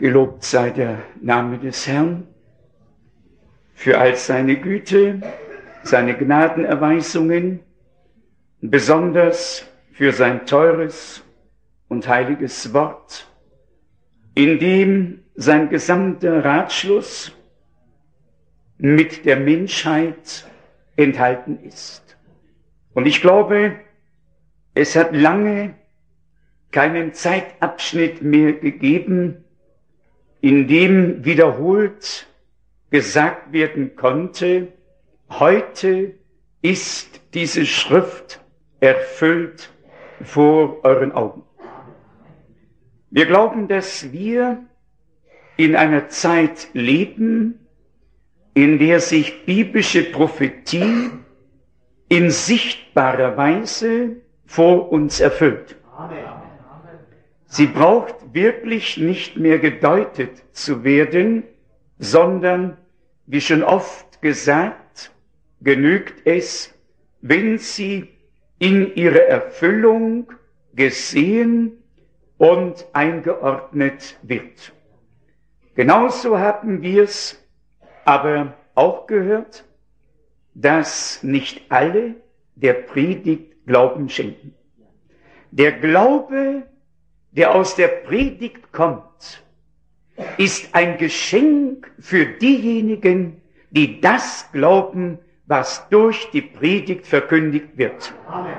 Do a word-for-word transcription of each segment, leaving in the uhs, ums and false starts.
Gelobt sei der Name des Herrn für all seine Güte, seine Gnadenerweisungen, besonders für sein teures und heiliges Wort, in dem sein gesamter Ratschluss mit der Menschheit enthalten ist. Und ich glaube, es hat lange keinen Zeitabschnitt mehr gegeben, in dem wiederholt gesagt werden konnte, heute ist diese Schrift erfüllt vor euren Augen. Wir glauben, dass wir in einer Zeit leben, in der sich biblische Prophetie in sichtbarer Weise vor uns erfüllt. Sie braucht wirklich nicht mehr gedeutet zu werden, sondern, wie schon oft gesagt, genügt es, wenn sie in ihrer Erfüllung gesehen und eingeordnet wird. Genauso haben wir es aber auch gehört, dass nicht alle der Predigt Glauben schenken. Der Glaube, der aus der Predigt kommt, ist ein Geschenk für diejenigen, die das glauben, was durch die Predigt verkündigt wird. Amen.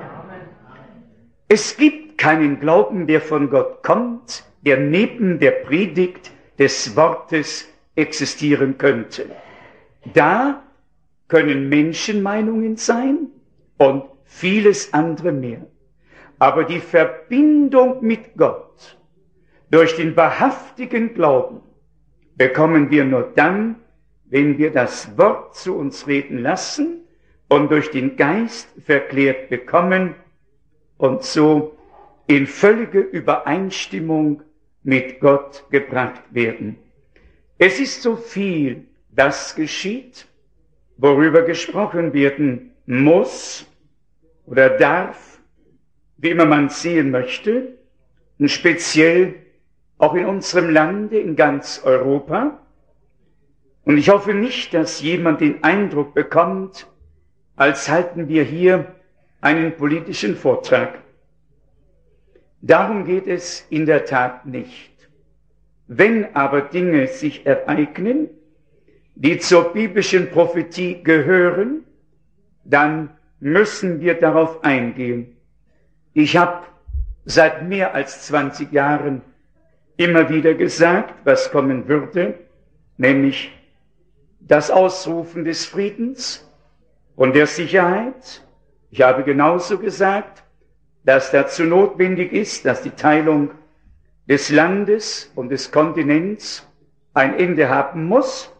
Es gibt keinen Glauben, der von Gott kommt, der neben der Predigt des Wortes existieren könnte. Da können Menschenmeinungen sein und vieles andere mehr. Aber die Verbindung mit Gott durch den wahrhaftigen Glauben bekommen wir nur dann, wenn wir das Wort zu uns reden lassen und durch den Geist verklärt bekommen und so in völlige Übereinstimmung mit Gott gebracht werden. Es ist so viel, das geschieht, worüber gesprochen werden muss oder darf, wie immer man sehen möchte, und speziell auch in unserem Lande, in ganz Europa. Und ich hoffe nicht, dass jemand den Eindruck bekommt, als halten wir hier einen politischen Vortrag. Darum geht es in der Tat nicht. Wenn aber Dinge sich ereignen, die zur biblischen Prophetie gehören, dann müssen wir darauf eingehen. Ich habe seit mehr als zwanzig Jahren immer wieder gesagt, was kommen würde, nämlich das Ausrufen des Friedens und der Sicherheit. Ich habe genauso gesagt, dass dazu notwendig ist, dass die Teilung des Landes und des Kontinents ein Ende haben muss.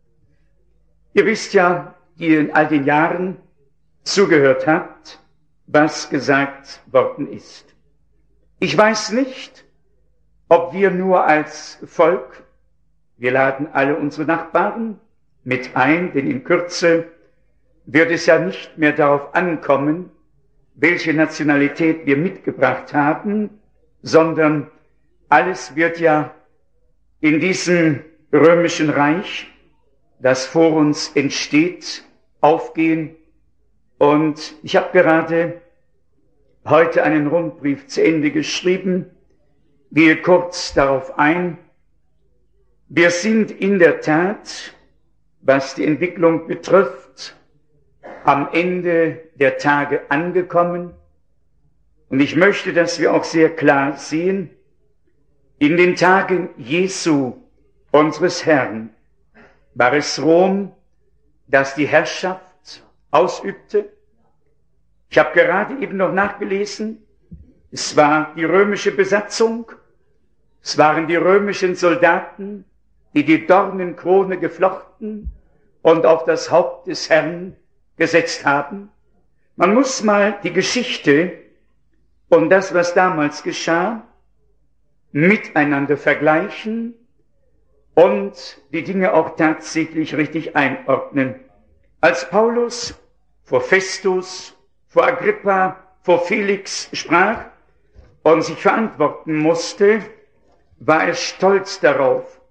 Ihr wisst ja, die ihr in all den Jahren zugehört habt, was gesagt worden ist. Ich weiß nicht, ob wir nur als Volk, wir laden alle unsere Nachbarn mit ein, denn in Kürze wird es ja nicht mehr darauf ankommen, welche Nationalität wir mitgebracht haben, sondern alles wird ja in diesem römischen Reich, das vor uns entsteht, aufgehen. Und ich habe gerade heute einen Rundbrief zu Ende geschrieben, gehe kurz darauf ein. Wir sind in der Tat, was die Entwicklung betrifft, am Ende der Tage angekommen. Und ich möchte, dass wir auch sehr klar sehen, in den Tagen Jesu, unseres Herrn, war es Rom, das die Herrschaft ausübte. Ich habe gerade eben noch nachgelesen, es war die römische Besatzung, es waren die römischen Soldaten, die die Dornenkrone geflochten und auf das Haupt des Herrn gesetzt haben. Man muss mal die Geschichte und das, was damals geschah, miteinander vergleichen und die Dinge auch tatsächlich richtig einordnen. Als Paulus vor Festus, vor Agrippa, vor Felix sprach und sich verantworten musste, war er stolz darauf,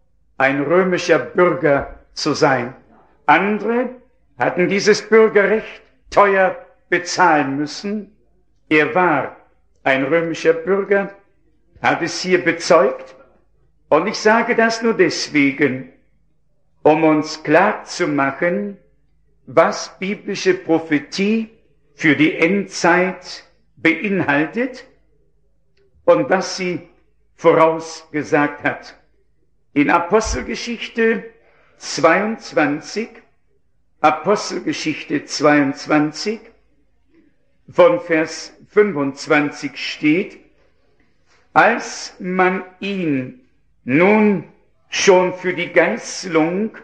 ein römischer Bürger zu sein. Andere hatten dieses Bürgerrecht teuer bezahlen müssen. Er war ein römischer Bürger, hat es hier bezeugt. Und ich sage das nur deswegen, um uns klar zu machen, was biblische Prophetie für die Endzeit beinhaltet und was sie vorausgesagt hat. In Apostelgeschichte zweiundzwanzig, Apostelgeschichte zweiundzwanzig, von Vers fünfundzwanzig steht, als man ihn nun schon für die Geißlung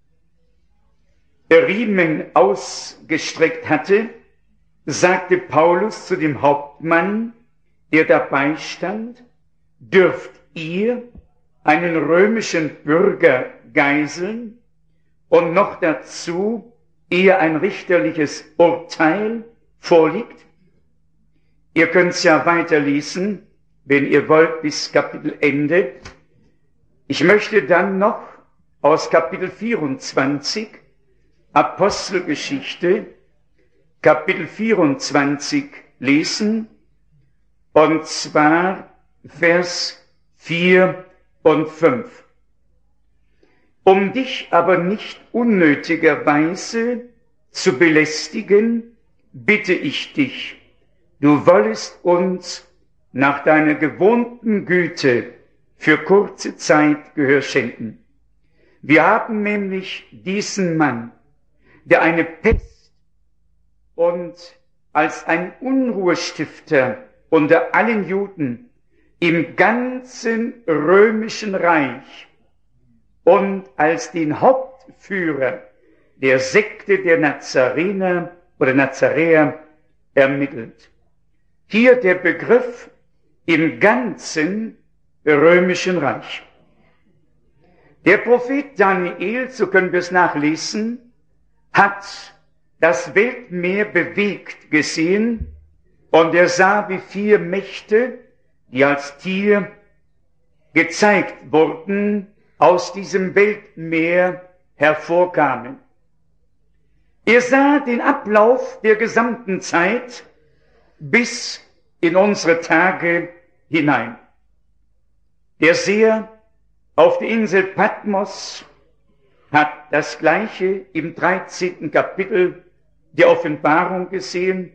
Riemen ausgestreckt hatte, sagte Paulus zu dem Hauptmann, der dabei stand, dürft ihr einen römischen Bürger geiseln und noch dazu, ehe ein richterliches Urteil vorliegt? Ihr könnt es ja weiterlesen, wenn ihr wollt, bis Kapitelende. Ich möchte dann noch aus Kapitel vierundzwanzig, Apostelgeschichte, Kapitel vierundzwanzig lesen, und zwar Vers vier und fünf. Um dich aber nicht unnötigerweise zu belästigen, bitte ich dich, du wollest uns nach deiner gewohnten Güte für kurze Zeit Gehör schenken. Wir haben nämlich diesen Mann, der eine Pest und als ein Unruhestifter unter allen Juden im ganzen römischen Reich und als den Hauptführer der Sekte der Nazarener oder Nazaräer ermittelt. Hier der Begriff im ganzen römischen Reich. Der Prophet Daniel, so können wir es nachlesen, hat das Weltmeer bewegt gesehen und er sah, wie vier Mächte, die als Tier gezeigt wurden, aus diesem Weltmeer hervorkamen. Er sah den Ablauf der gesamten Zeit bis in unsere Tage hinein. Der Seher auf der Insel Patmos hat das Gleiche im dreizehnten Kapitel der Offenbarung gesehen,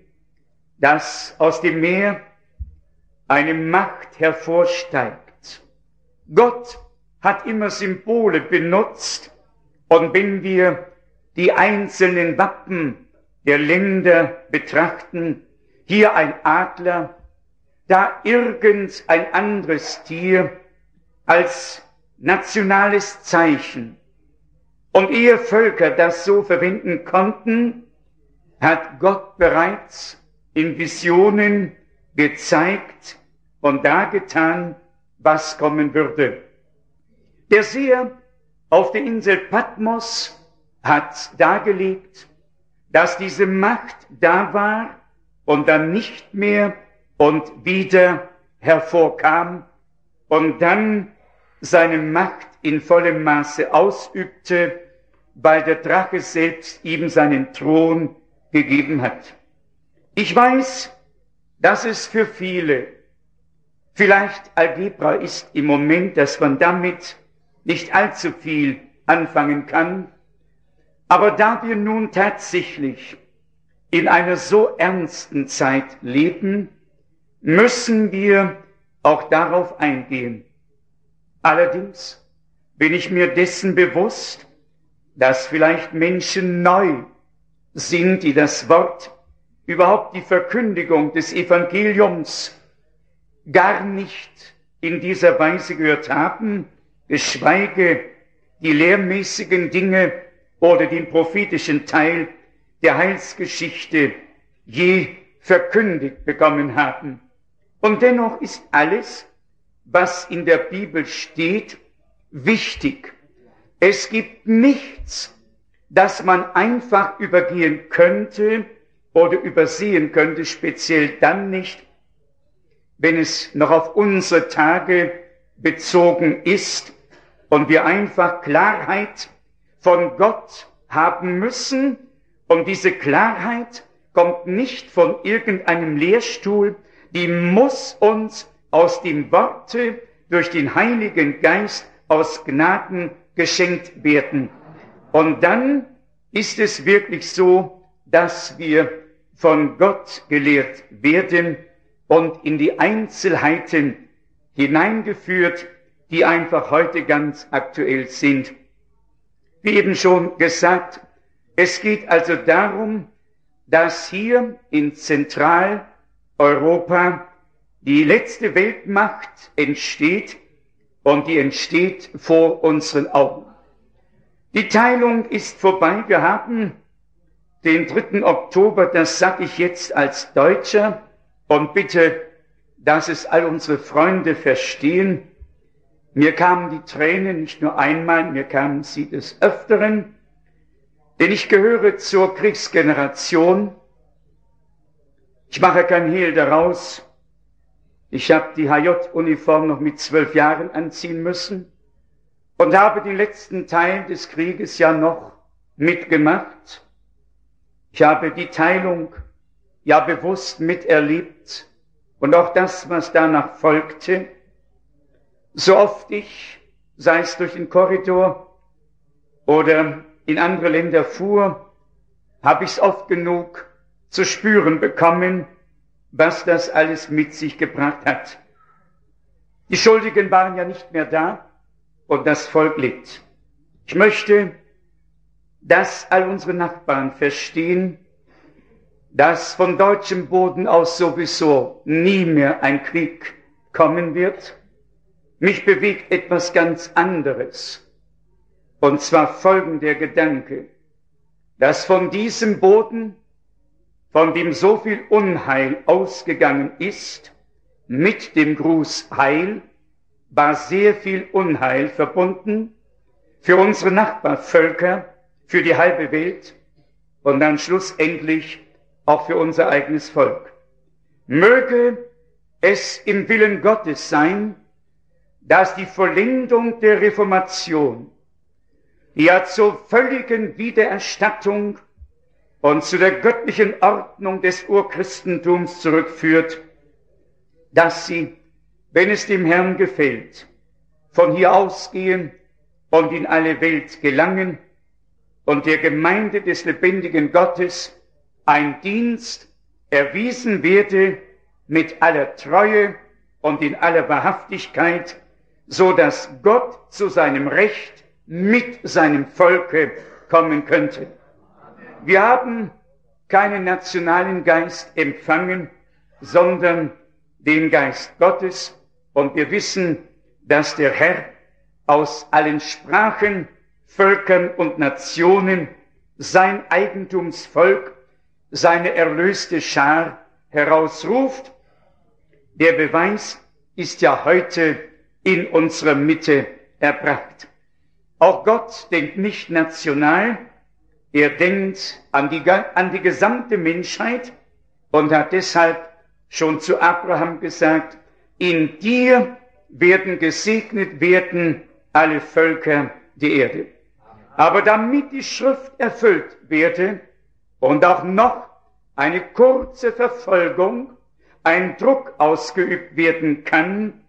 dass aus dem Meer eine Macht hervorsteigt. Gott hat immer Symbole benutzt, und wenn wir die einzelnen Wappen der Länder betrachten, hier ein Adler, da irgendein anderes Tier als nationales Zeichen. Und ehe Völker das so verwenden konnten, hat Gott bereits in Visionen gezeigt und dargetan, was kommen würde. Der Seher auf der Insel Patmos hat dargelegt, dass diese Macht da war und dann nicht mehr und wieder hervorkam und dann seine Macht in vollem Maße ausübte, weil der Drache selbst ihm seinen Thron gegeben hat. Ich weiß, dass es für viele vielleicht Algebra ist im Moment, dass man damit nicht allzu viel anfangen kann, aber da wir nun tatsächlich in einer so ernsten Zeit leben, müssen wir auch darauf eingehen. Allerdings bin ich mir dessen bewusst, dass vielleicht Menschen neu sind, die das Wort, überhaupt die Verkündigung des Evangeliums gar nicht in dieser Weise gehört haben, geschweige die lehrmäßigen Dinge oder den prophetischen Teil der Heilsgeschichte je verkündigt bekommen haben. Und dennoch ist alles, was in der Bibel steht, wichtig. Es gibt nichts, das man einfach übergehen könnte oder übersehen könnte, speziell dann nicht, wenn es noch auf unsere Tage bezogen ist und wir einfach Klarheit von Gott haben müssen. Und diese Klarheit kommt nicht von irgendeinem Lehrstuhl, die muss uns aus dem Worte durch den Heiligen Geist aus Gnaden geschenkt werden. Und dann ist es wirklich so, dass wir von Gott gelehrt werden und in die Einzelheiten hineingeführt, die einfach heute ganz aktuell sind. Wie eben schon gesagt, es geht also darum, dass hier in Zentraleuropa die letzte Weltmacht entsteht und die entsteht vor unseren Augen. Die Teilung ist vorbei. Wir haben den dritten Oktober, das sage ich jetzt als Deutscher und bitte, dass es all unsere Freunde verstehen. Mir kamen die Tränen nicht nur einmal, mir kamen sie des Öfteren, denn ich gehöre zur Kriegsgeneration. Ich mache kein Hehl daraus. Ich habe die H J-Uniform noch mit zwölf Jahren anziehen müssen und habe den letzten Teil des Krieges ja noch mitgemacht. Ich habe die Teilung ja bewusst miterlebt und auch das, was danach folgte. So oft ich, sei es durch den Korridor oder in andere Länder fuhr, habe ich es oft genug zu spüren bekommen, was das alles mit sich gebracht hat. Die Schuldigen waren ja nicht mehr da und das Volk litt. Ich möchte, dass all unsere Nachbarn verstehen, dass von deutschem Boden aus sowieso nie mehr ein Krieg kommen wird. Mich bewegt etwas ganz anderes. Und zwar folgender Gedanke, dass von diesem Boden, von dem so viel Unheil ausgegangen ist, mit dem Gruß Heil, war sehr viel Unheil verbunden für unsere Nachbarvölker, für die halbe Welt und dann schlussendlich auch für unser eigenes Volk. Möge es im Willen Gottes sein, dass die Vollendung der Reformation, die ja zur völligen Wiedererstattung und zu der göttlichen Ordnung des Urchristentums zurückführt, dass sie, wenn es dem Herrn gefällt, von hier ausgehen und in alle Welt gelangen und der Gemeinde des lebendigen Gottes ein Dienst erwiesen werde mit aller Treue und in aller Wahrhaftigkeit, so dass Gott zu seinem Recht mit seinem Volke kommen könnte. Wir haben keinen nationalen Geist empfangen, sondern den Geist Gottes, und wir wissen, dass der Herr aus allen Sprachen, Völkern und Nationen sein Eigentumsvolk, seine erlöste Schar herausruft. Der Beweis ist ja heute in unserer Mitte erbracht. Auch Gott denkt nicht national, er denkt an die, an die gesamte Menschheit und hat deshalb schon zu Abraham gesagt, in dir werden gesegnet werden alle Völker der Erde. Aber damit die Schrift erfüllt werde und auch noch eine kurze Verfolgung, ein Druck ausgeübt werden kann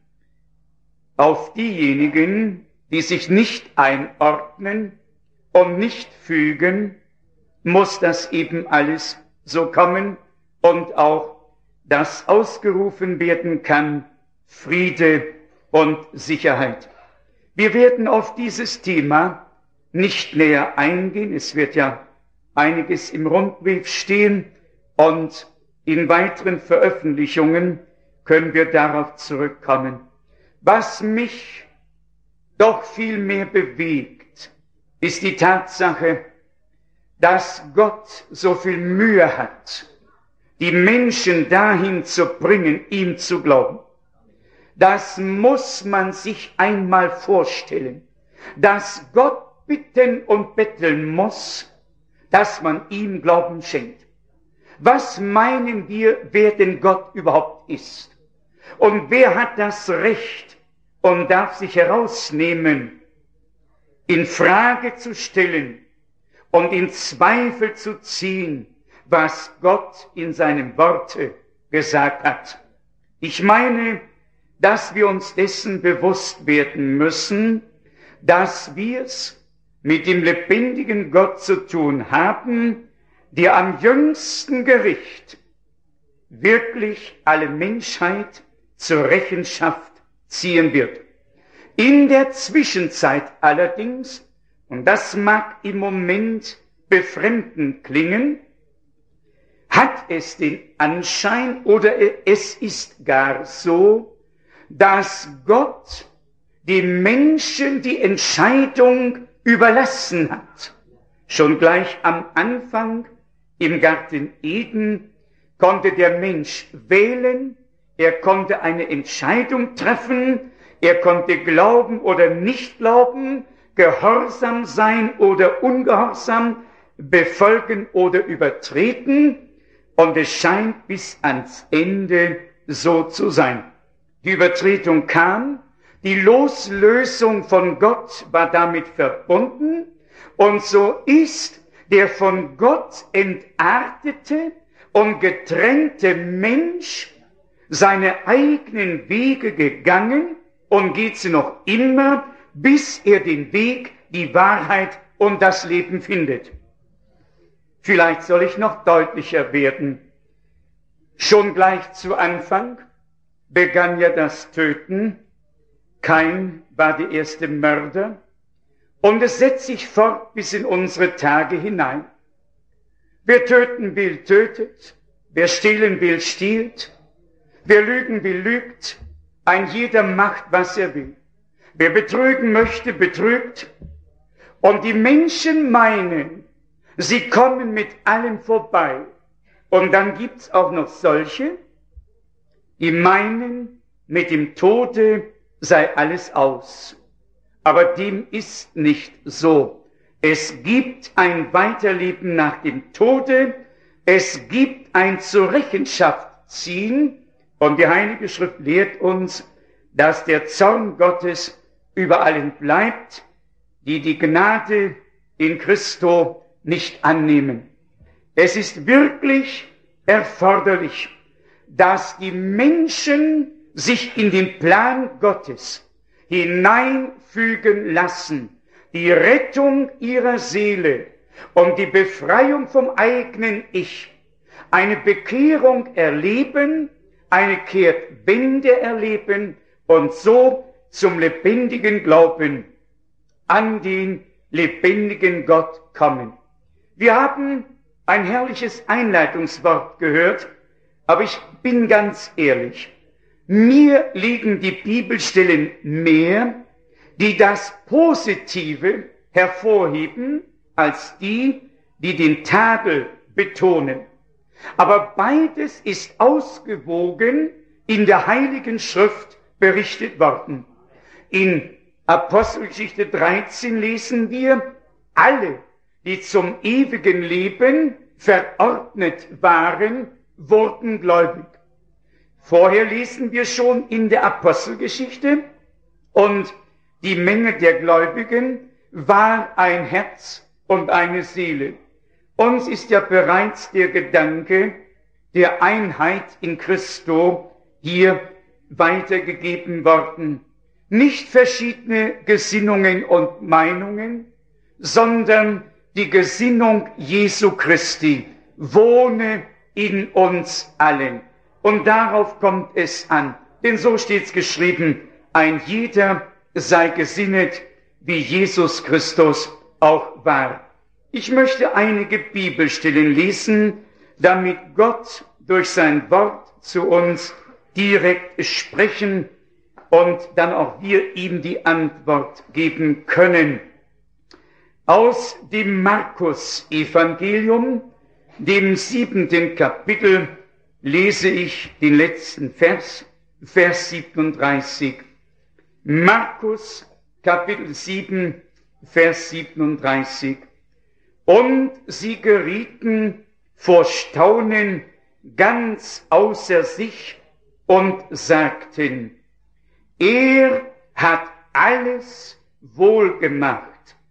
auf diejenigen, die sich nicht einordnen und nicht fügen, muss das eben alles so kommen und auch das ausgerufen werden kann, Friede und Sicherheit. Wir werden auf dieses Thema nicht näher eingehen. Es wird ja einiges im Rundbrief stehen und in weiteren Veröffentlichungen können wir darauf zurückkommen. Was mich doch viel mehr bewegt, ist die Tatsache, dass Gott so viel Mühe hat, die Menschen dahin zu bringen, ihm zu glauben. Das muss man sich einmal vorstellen, dass Gott bitten und betteln muss, dass man ihm Glauben schenkt. Was meinen wir, wer denn Gott überhaupt ist? Und wer hat das Recht und darf sich herausnehmen, in Frage zu stellen und in Zweifel zu ziehen, was Gott in seinem Worte gesagt hat. Ich meine, dass wir uns dessen bewusst werden müssen, dass wir es mit dem lebendigen Gott zu tun haben, der am jüngsten Gericht wirklich alle Menschheit zur Rechenschaft ziehen wird. In der Zwischenzeit allerdings, und das mag im Moment befremdend klingen, hat es den Anschein oder es ist gar so, dass Gott dem Menschen die Entscheidung überlassen hat. Schon gleich am Anfang im Garten Eden konnte der Mensch wählen, er konnte eine Entscheidung treffen, er konnte glauben oder nicht glauben, gehorsam sein oder ungehorsam, befolgen oder übertreten, und es scheint bis ans Ende so zu sein. Die Übertretung kam, die Loslösung von Gott war damit verbunden, und so ist der von Gott entartete und getrennte Mensch seine eigenen Wege gegangen und geht sie noch immer, bis er den Weg, die Wahrheit und das Leben findet. Vielleicht soll ich noch deutlicher werden. Schon gleich zu Anfang begann ja das Töten. Kain war der erste Mörder. Und es setzt sich fort bis in unsere Tage hinein. Wer töten will, tötet. Wer stehlen will, stiehlt. Wer lügen will, lügt. Ein jeder macht, was er will. Wer betrügen möchte, betrügt. Und die Menschen meinen, sie kommen mit allem vorbei. Und dann gibt's auch noch solche, die meinen, mit dem Tode sei alles aus. Aber dem ist nicht so. Es gibt ein Weiterleben nach dem Tode. Es gibt ein zur Rechenschaft ziehen. Und die Heilige Schrift lehrt uns, dass der Zorn Gottes über allen bleibt, die die Gnade in Christo nicht annehmen. Es ist wirklich erforderlich, dass die Menschen sich in den Plan Gottes hineinfügen lassen, die Rettung ihrer Seele und die Befreiung vom eigenen Ich, eine Bekehrung erleben, eine Kehrtwende erleben und so zum lebendigen Glauben an den lebendigen Gott kommen. Wir haben ein herrliches Einleitungswort gehört, aber ich bin ganz ehrlich, mir liegen die Bibelstellen mehr, die das Positive hervorheben, als die, die den Tadel betonen. Aber beides ist ausgewogen in der Heiligen Schrift berichtet worden. In Apostelgeschichte dreizehn lesen wir, alle, die zum ewigen Leben verordnet waren, wurden gläubig. Vorher lesen wir schon in der Apostelgeschichte, und die Menge der Gläubigen war ein Herz und eine Seele. Uns ist ja bereits der Gedanke der Einheit in Christo hier weitergegeben worden. Nicht verschiedene Gesinnungen und Meinungen, sondern die Gesinnung Jesu Christi wohne in uns allen. Und darauf kommt es an. Denn so steht's geschrieben, ein jeder sei gesinnet, wie Jesus Christus auch war. Ich möchte einige Bibelstellen lesen, damit Gott durch sein Wort zu uns direkt sprechen und dann auch wir ihm die Antwort geben können. Aus dem Markus-Evangelium, dem siebenten Kapitel, lese ich den letzten Vers, Vers siebenunddreißig. Markus, Kapitel sieben, Vers siebenunddreißig. Und sie gerieten vor Staunen ganz außer sich und sagten, er hat alles wohl gemacht.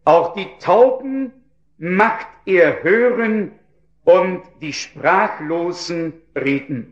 Auch die Tauben macht er hören und die Sprachlosen reden.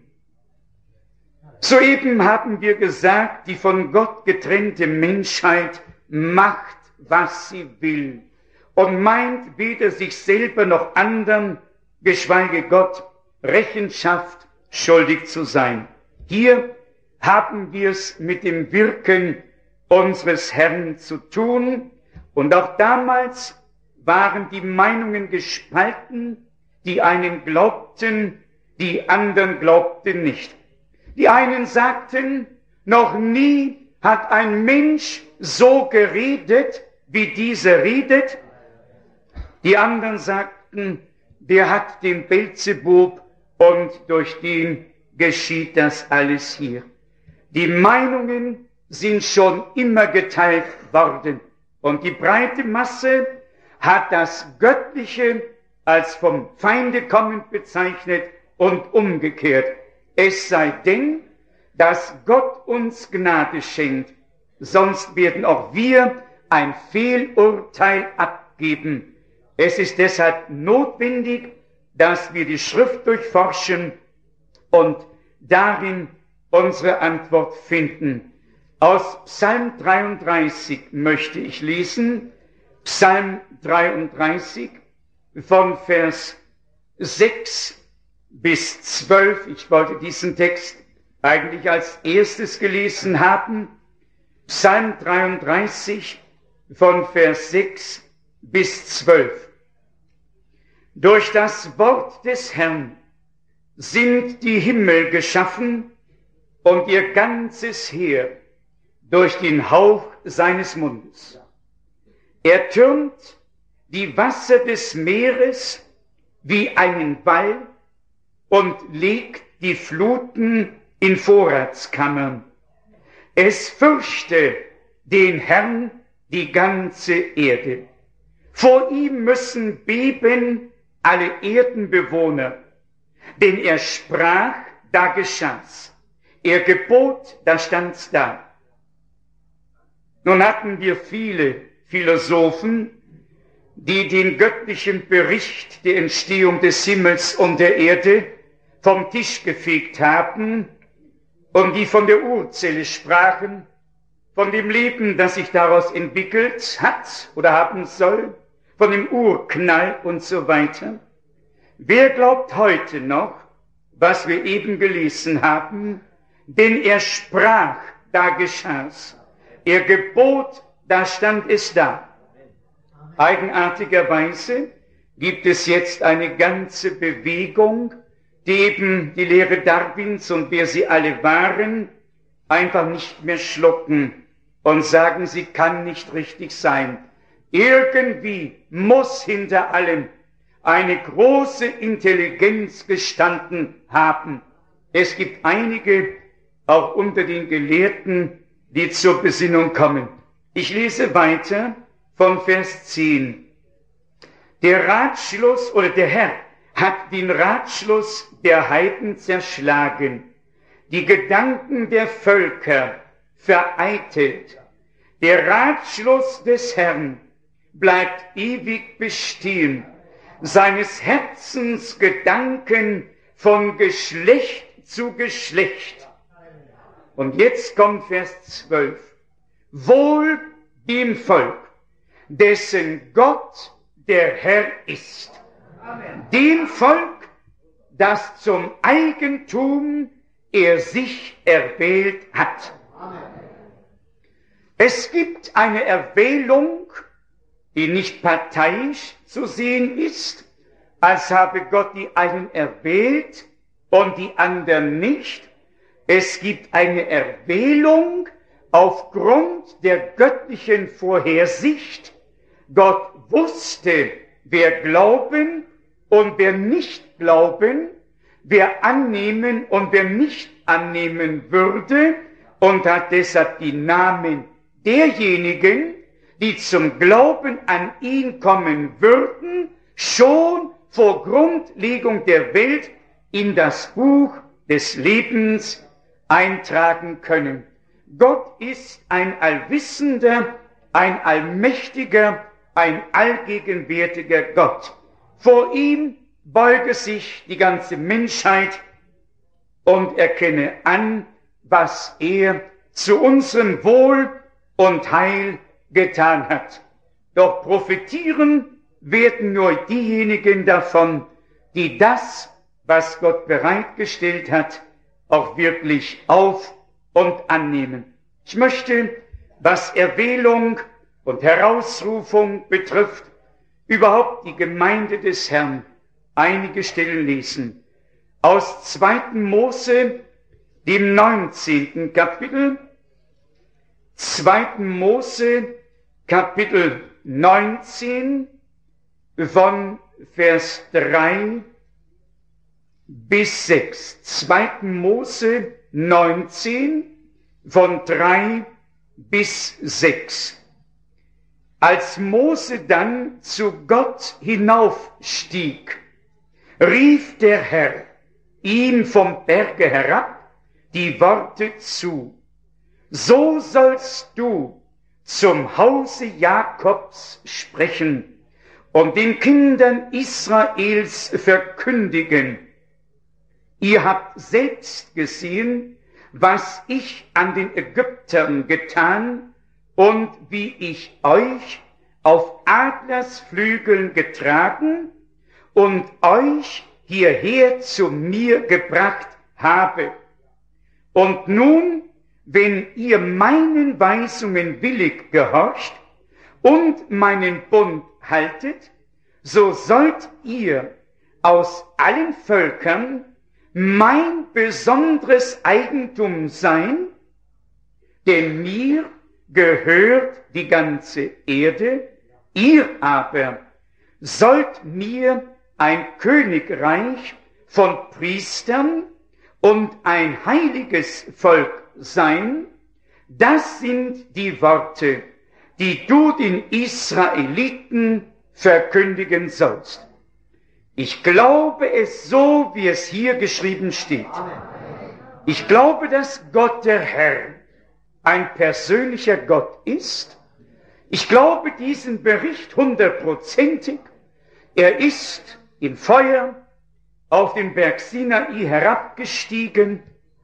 Soeben haben wir gesagt, die von Gott getrennte Menschheit macht, was sie will und meint weder sich selber noch anderen, geschweige Gott, Rechenschaft schuldig zu sein. Hier haben wir es mit dem Wirken unseres Herrn zu tun, und auch damals waren die Meinungen gespalten, die einen glaubten, die anderen glaubten nicht. Die einen sagten, noch nie hat ein Mensch so geredet, wie dieser redet. Die anderen sagten, der hat den Beelzebub und durch den geschieht das alles hier. Die Meinungen sind schon immer geteilt worden und die breite Masse hat das Göttliche als vom Feinde kommend bezeichnet und umgekehrt. Es sei denn, dass Gott uns Gnade schenkt, sonst werden auch wir ein Fehlurteil abgeben. Es ist deshalb notwendig, dass wir die Schrift durchforschen und darin unsere Antwort finden. Aus Psalm dreiunddreißig möchte ich lesen, Psalm dreiunddreißig von Vers sechs bis zwölf. Ich wollte diesen Text eigentlich als erstes gelesen haben. Psalm dreiunddreißig von Vers sechs bis zwölf. Durch das Wort des Herrn sind die Himmel geschaffen und ihr ganzes Heer durch den Hauch seines Mundes. Er türmt die Wasser des Meeres wie einen Wall und legt die Fluten in Vorratskammern. Es fürchte den Herrn die ganze Erde. Vor ihm müssen beben alle Erdenbewohner, denn er sprach, da geschah's. Er gebot, da stand's da. Nun hatten wir viele Philosophen, die den göttlichen Bericht der Entstehung des Himmels und der Erde vom Tisch gefegt haben und die von der Urzelle sprachen, von dem Leben, das sich daraus entwickelt hat oder haben soll, von dem Urknall und so weiter. Wer glaubt heute noch, was wir eben gelesen haben? Denn er sprach, da geschah's. Er gebot, da stand es da. Eigenartigerweise gibt es jetzt eine ganze Bewegung, die eben die Lehre Darwins und wer sie alle waren, einfach nicht mehr schlucken und sagen, sie kann nicht richtig sein. Irgendwie muss hinter allem eine große Intelligenz gestanden haben. Es gibt einige, auch unter den Gelehrten, die zur Besinnung kommen. Ich lese weiter von Vers zehn. Der Ratschluss oder der Herr hat den Ratschluss der Heiden zerschlagen, die Gedanken der Völker vereitelt. Der Ratschluss des Herrn bleibt ewig bestehen, seines Herzens Gedanken von Geschlecht zu Geschlecht. Und jetzt kommt Vers zwölf. Wohl dem Volk, dessen Gott der Herr ist. Amen. Dem Volk, das zum Eigentum er sich erwählt hat. Amen. Es gibt eine Erwählung, die nicht parteiisch zu sehen ist, als habe Gott die einen erwählt und die anderen nicht. Es gibt eine Erwählung aufgrund der göttlichen Vorhersicht. Gott wusste, wer glauben und wer nicht glauben, wer annehmen und wer nicht annehmen würde, und hat deshalb die Namen derjenigen, die zum Glauben an ihn kommen würden, schon vor Grundlegung der Welt in das Buch des Lebens eintragen können. Gott ist ein Allwissender, ein Allmächtiger, ein allgegenwärtiger Gott. Vor ihm beuge sich die ganze Menschheit und erkenne an, was er zu unserem Wohl und Heil getan hat. Doch profitieren werden nur diejenigen davon, die das, was Gott bereitgestellt hat, auch wirklich auf- und annehmen. Ich möchte, was Erwählung und Herausrufung betrifft, überhaupt die Gemeinde des Herrn einige Stellen lesen. Aus zweiten Mose, dem neunzehnten Kapitel, zweiten Mose, Kapitel neunzehn, von Vers drei bis sechs. zweiten Mose neunzehn, von drei bis sechs. Als Mose dann zu Gott hinaufstieg, rief der Herr ihm vom Berge herab die Worte zu: So sollst du zum Hause Jakobs sprechen und den Kindern Israels verkündigen: Ihr habt selbst gesehen, was ich an den Ägyptern getan und wie ich euch auf Adlersflügeln getragen und euch hierher zu mir gebracht habe. Und nun, wenn ihr meinen Weisungen willig gehorcht und meinen Bund haltet, so sollt ihr aus allen Völkern mein besonderes Eigentum sein, denn mir gehört die ganze Erde, ihr aber sollt mir ein Königreich von Priestern und ein heiliges Volk sein. Das sind die Worte, die du den Israeliten verkündigen sollst. Ich glaube es so, wie es hier geschrieben steht. Ich glaube, dass Gott der Herr ein persönlicher Gott ist. Ich glaube diesen Bericht hundertprozentig. Er ist in Feuer auf den Berg Sinai herabgestiegen.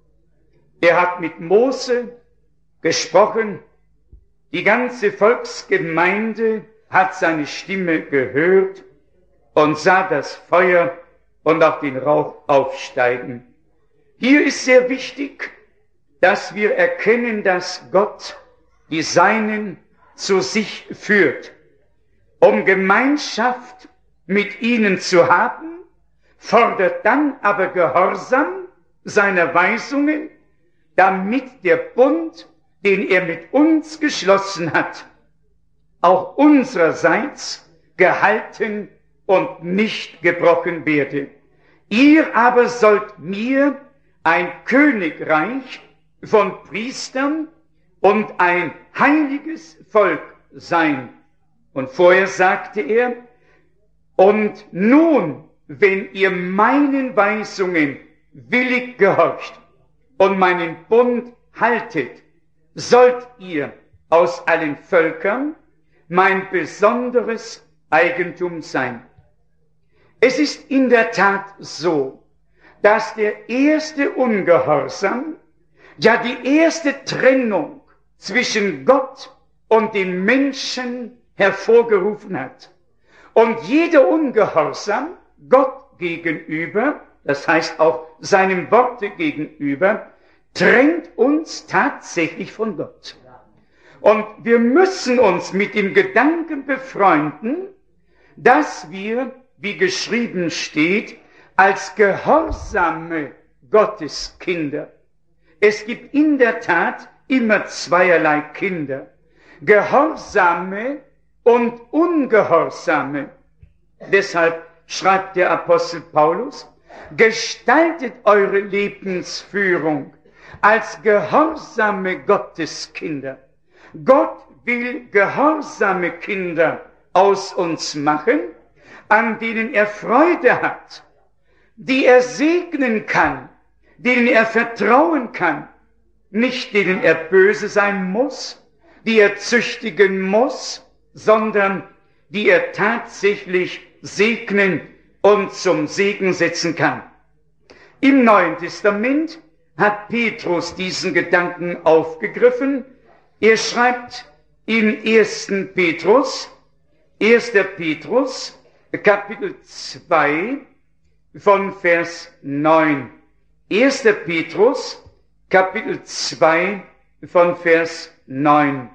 Er hat mit Mose gesprochen. Die ganze Volksgemeinde hat seine Stimme gehört und sah das Feuer und auch den Rauch aufsteigen. Hier ist sehr wichtig, dass wir erkennen, dass Gott die Seinen zu sich führt. Um Gemeinschaft mit ihnen zu haben, fordert dann aber Gehorsam seiner Weisungen, damit der Bund, den er mit uns geschlossen hat, auch unsererseits gehalten und nicht gebrochen werde. Ihr aber sollt mir ein Königreich von Priestern und ein heiliges Volk sein. Und vorher sagte er, und nun, wenn ihr meinen Weisungen willig gehorcht und meinen Bund haltet, sollt ihr aus allen Völkern mein besonderes Eigentum sein. Es ist in der Tat so, dass der erste Ungehorsam, ja die erste Trennung zwischen Gott und den Menschen hervorgerufen hat. Und jeder Ungehorsam Gott gegenüber, das heißt auch seinem Worte gegenüber, trennt uns tatsächlich von Gott. Und wir müssen uns mit dem Gedanken befreunden, dass wir, wie geschrieben steht, als gehorsame Gotteskinder. Es gibt in der Tat immer zweierlei Kinder. Gehorsame und Ungehorsame. Deshalb schreibt der Apostel Paulus, gestaltet eure Lebensführung als gehorsame Gotteskinder. Gott will gehorsame Kinder aus uns machen, an denen er Freude hat, die er segnen kann, denen er vertrauen kann, nicht denen er böse sein muss, die er züchtigen muss, sondern die er tatsächlich segnen und zum Segen setzen kann. Im Neuen Testament hat Petrus diesen Gedanken aufgegriffen. Er schreibt in ersten Petrus, erster Petrus, Kapitel zwei, von Vers neun. erster Petrus, Kapitel zwei, von Vers neun.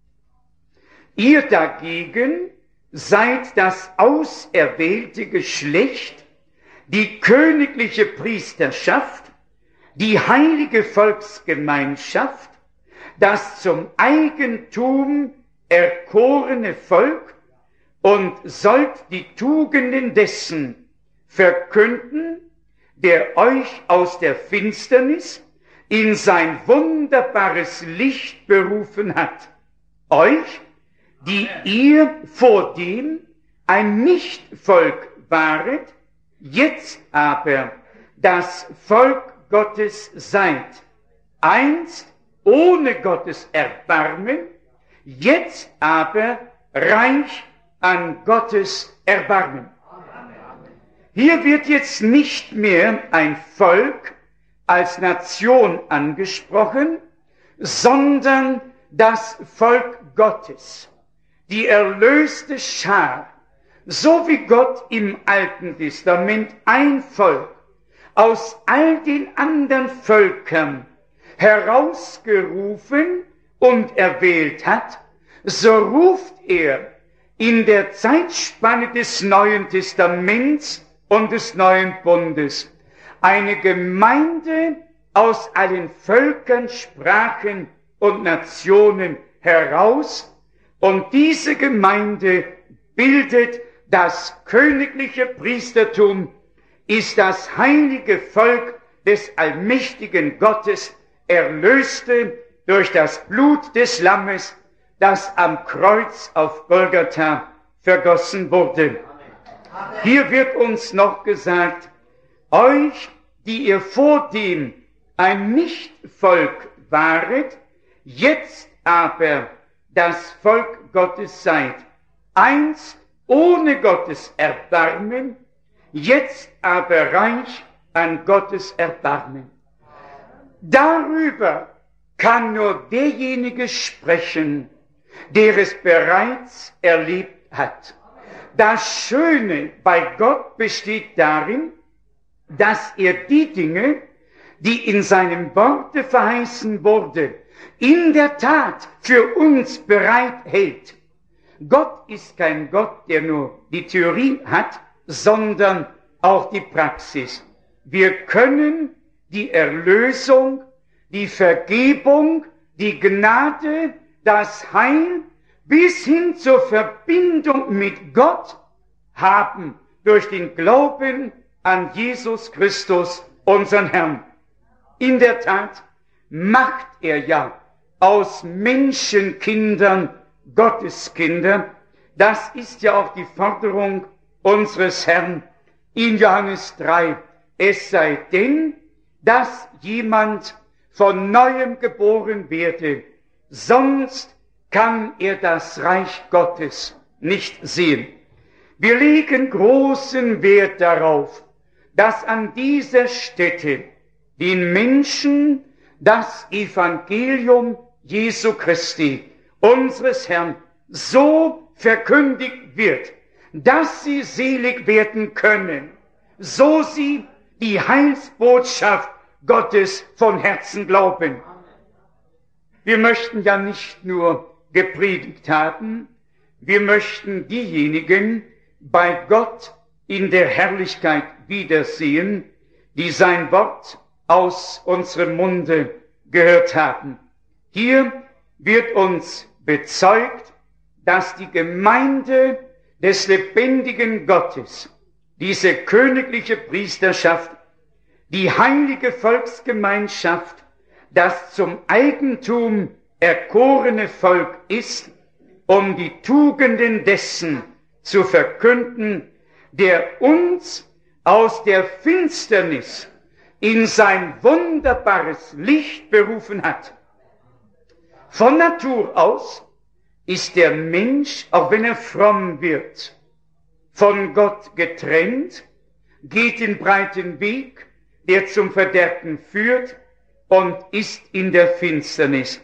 Ihr dagegen seid das auserwählte Geschlecht, die königliche Priesterschaft, die heilige Volksgemeinschaft, das zum Eigentum erkorene Volk, und sollt die Tugenden dessen verkünden, der euch aus der Finsternis in sein wunderbares Licht berufen hat. Euch, die ihr vordem ein Nichtvolk waret, jetzt aber das Volk Gottes seid, einst ohne Gottes Erbarmen, jetzt aber reich an Gottes Erbarmen. Hier wird jetzt nicht mehr ein Volk als Nation angesprochen, sondern das Volk Gottes, die erlöste Schar, so wie Gott im Alten Testament ein Volk aus all den anderen Völkern herausgerufen und erwählt hat, so ruft er in der Zeitspanne des Neuen Testaments und des Neuen Bundes eine Gemeinde aus allen Völkern, Sprachen und Nationen heraus, und diese Gemeinde bildet das königliche Priestertum, ist das heilige Volk des allmächtigen Gottes, erlöste durch das Blut des Lammes, das am Kreuz auf Golgatha vergossen wurde. Amen. Hier wird uns noch gesagt, euch, die ihr vordem ein Nichtvolk waret, jetzt aber das Volk Gottes seid, einst ohne Gottes Erbarmen, jetzt aber reich an Gottes Erbarmen. Darüber kann nur derjenige sprechen, der es bereits erlebt hat. Das Schöne bei Gott besteht darin, dass er die Dinge, die in seinem Worte verheißen wurde, in der Tat für uns bereithält. Gott ist kein Gott, der nur die Theorie hat, sondern auch die Praxis. Wir können die Erlösung, die Vergebung, die Gnade, das Heil bis hin zur Verbindung mit Gott haben durch den Glauben an Jesus Christus, unseren Herrn. In der Tat macht er ja aus Menschenkindern Gotteskinder. Das ist ja auch die Forderung unseres Herrn in Johannes drei. Es sei denn, dass jemand von Neuem geboren werde, sonst kann er das Reich Gottes nicht sehen. Wir legen großen Wert darauf, dass an dieser Stätte den Menschen das Evangelium Jesu Christi, unseres Herrn, so verkündigt wird, dass sie selig werden können, so sie die Heilsbotschaft Gottes von Herzen glauben. Wir möchten ja nicht nur gepredigt haben, wir möchten diejenigen bei Gott in der Herrlichkeit wiedersehen, die sein Wort aus unserem Munde gehört haben. Hier wird uns bezeugt, dass die Gemeinde des lebendigen Gottes, diese königliche Priesterschaft, die heilige Volksgemeinschaft, das zum Eigentum erkorene Volk ist, um die Tugenden dessen zu verkünden, der uns aus der Finsternis in sein wunderbares Licht berufen hat. Von Natur aus ist der Mensch, auch wenn er fromm wird, von Gott getrennt, geht den breiten Weg, der zum Verderben führt, und ist in der Finsternis.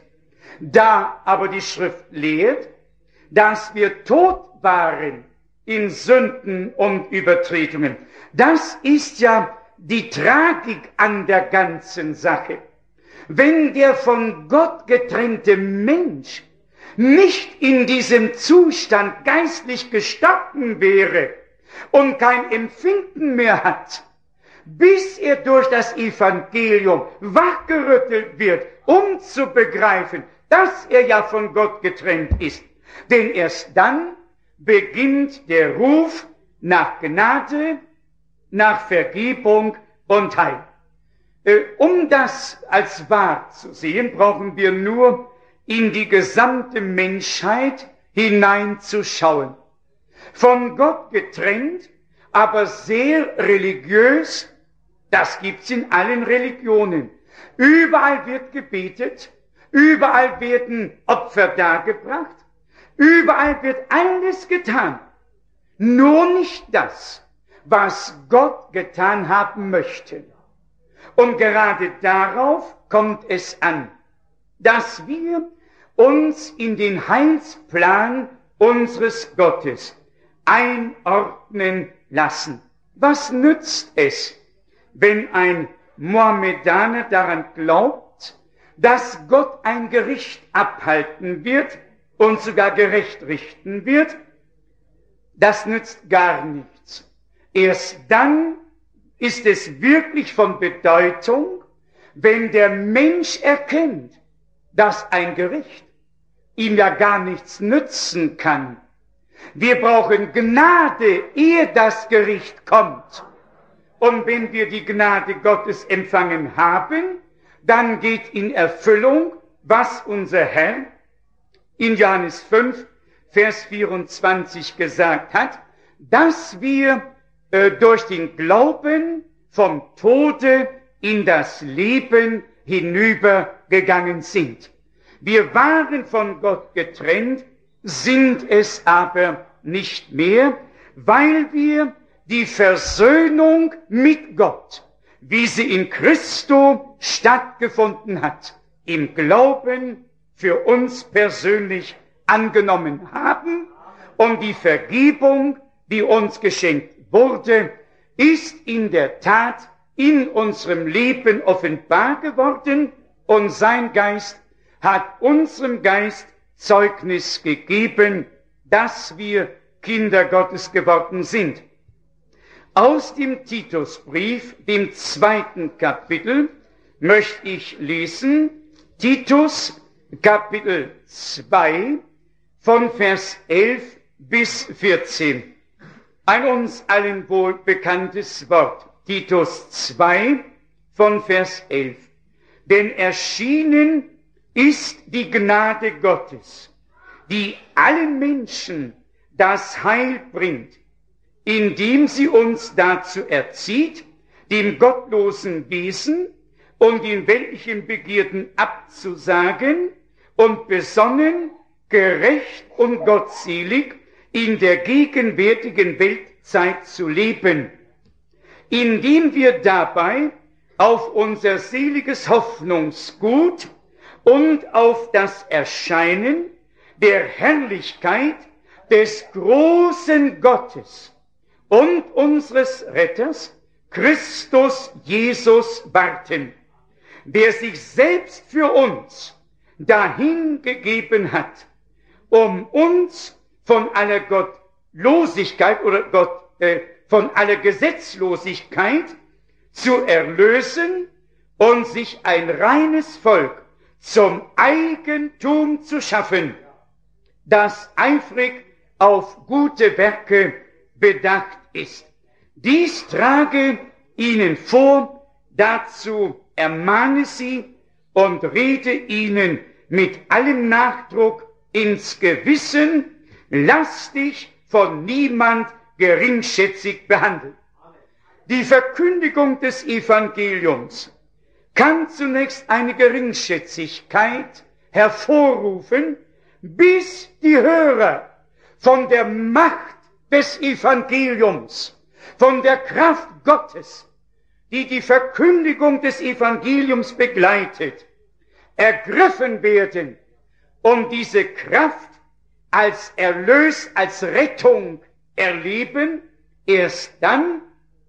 Da aber die Schrift lehrt, dass wir tot waren in Sünden und Übertretungen, das ist ja die Tragik an der ganzen Sache. Wenn der von Gott getrennte Mensch nicht in diesem Zustand geistlich gestorben wäre und kein Empfinden mehr hat, bis er durch das Evangelium wachgerüttelt wird, um zu begreifen, dass er ja von Gott getrennt ist. Denn erst dann beginnt der Ruf nach Gnade, nach Vergebung und Heil. Äh, um das als wahr zu sehen, brauchen wir nur in die gesamte Menschheit hineinzuschauen. Von Gott getrennt, aber sehr religiös, das gibt's in allen Religionen. Überall wird gebetet, überall werden Opfer dargebracht, überall wird alles getan. Nur nicht das, was Gott getan haben möchte. Und gerade darauf kommt es an, dass wir uns in den Heilsplan unseres Gottes einordnen lassen. Was nützt es, wenn ein Mohammedaner daran glaubt, dass Gott ein Gericht abhalten wird und sogar gerecht richten wird? Das nützt gar nichts. Erst dann ist es wirklich von Bedeutung, wenn der Mensch erkennt, dass ein Gericht ihm ja gar nichts nützen kann. Wir brauchen Gnade, ehe das Gericht kommt. Und wenn wir die Gnade Gottes empfangen haben, dann geht in Erfüllung, was unser Herr in Johannes fünf, Vers vierundzwanzig gesagt hat, dass wir äh, durch den Glauben vom Tode in das Leben hinübergegangen sind. Wir waren von Gott getrennt, sind es aber nicht mehr, weil wir die Versöhnung mit Gott, wie sie in Christo stattgefunden hat, im Glauben für uns persönlich angenommen haben, und die Vergebung, die uns geschenkt wurde, ist in der Tat in unserem Leben offenbar geworden, und sein Geist hat unserem Geist Zeugnis gegeben, dass wir Kinder Gottes geworden sind. Aus dem Titusbrief, dem zweiten Kapitel, möchte ich lesen, Titus, Kapitel zwei, von Vers elf bis vierzehn. Ein uns allen wohl bekanntes Wort. Titus zwei, von Vers elf. Denn erschienen ist die Gnade Gottes, die allen Menschen das Heil bringt, indem sie uns dazu erzieht, dem gottlosen Wesen und den weltlichen Begierden abzusagen und besonnen, gerecht und gottselig in der gegenwärtigen Weltzeit zu leben, indem wir dabei auf unser seliges Hoffnungsgut und auf das Erscheinen der Herrlichkeit des großen Gottes und unseres Retters, Christus Jesus, warten, der sich selbst für uns dahingegeben hat, um uns von aller Gottlosigkeit oder Gott, äh, von aller Gesetzlosigkeit zu erlösen und sich ein reines Volk zum Eigentum zu schaffen, das eifrig auf gute Werke bedacht ist. Dies trage ihnen vor, dazu ermahne sie und rede ihnen mit allem Nachdruck ins Gewissen, lass dich von niemand geringschätzig behandeln. Die Verkündigung des Evangeliums kann zunächst eine Geringschätzigkeit hervorrufen, bis die Hörer von der Macht des Evangeliums, von der Kraft Gottes, die die Verkündigung des Evangeliums begleitet, ergriffen werden und diese Kraft als Erlös, als Rettung erleben, erst dann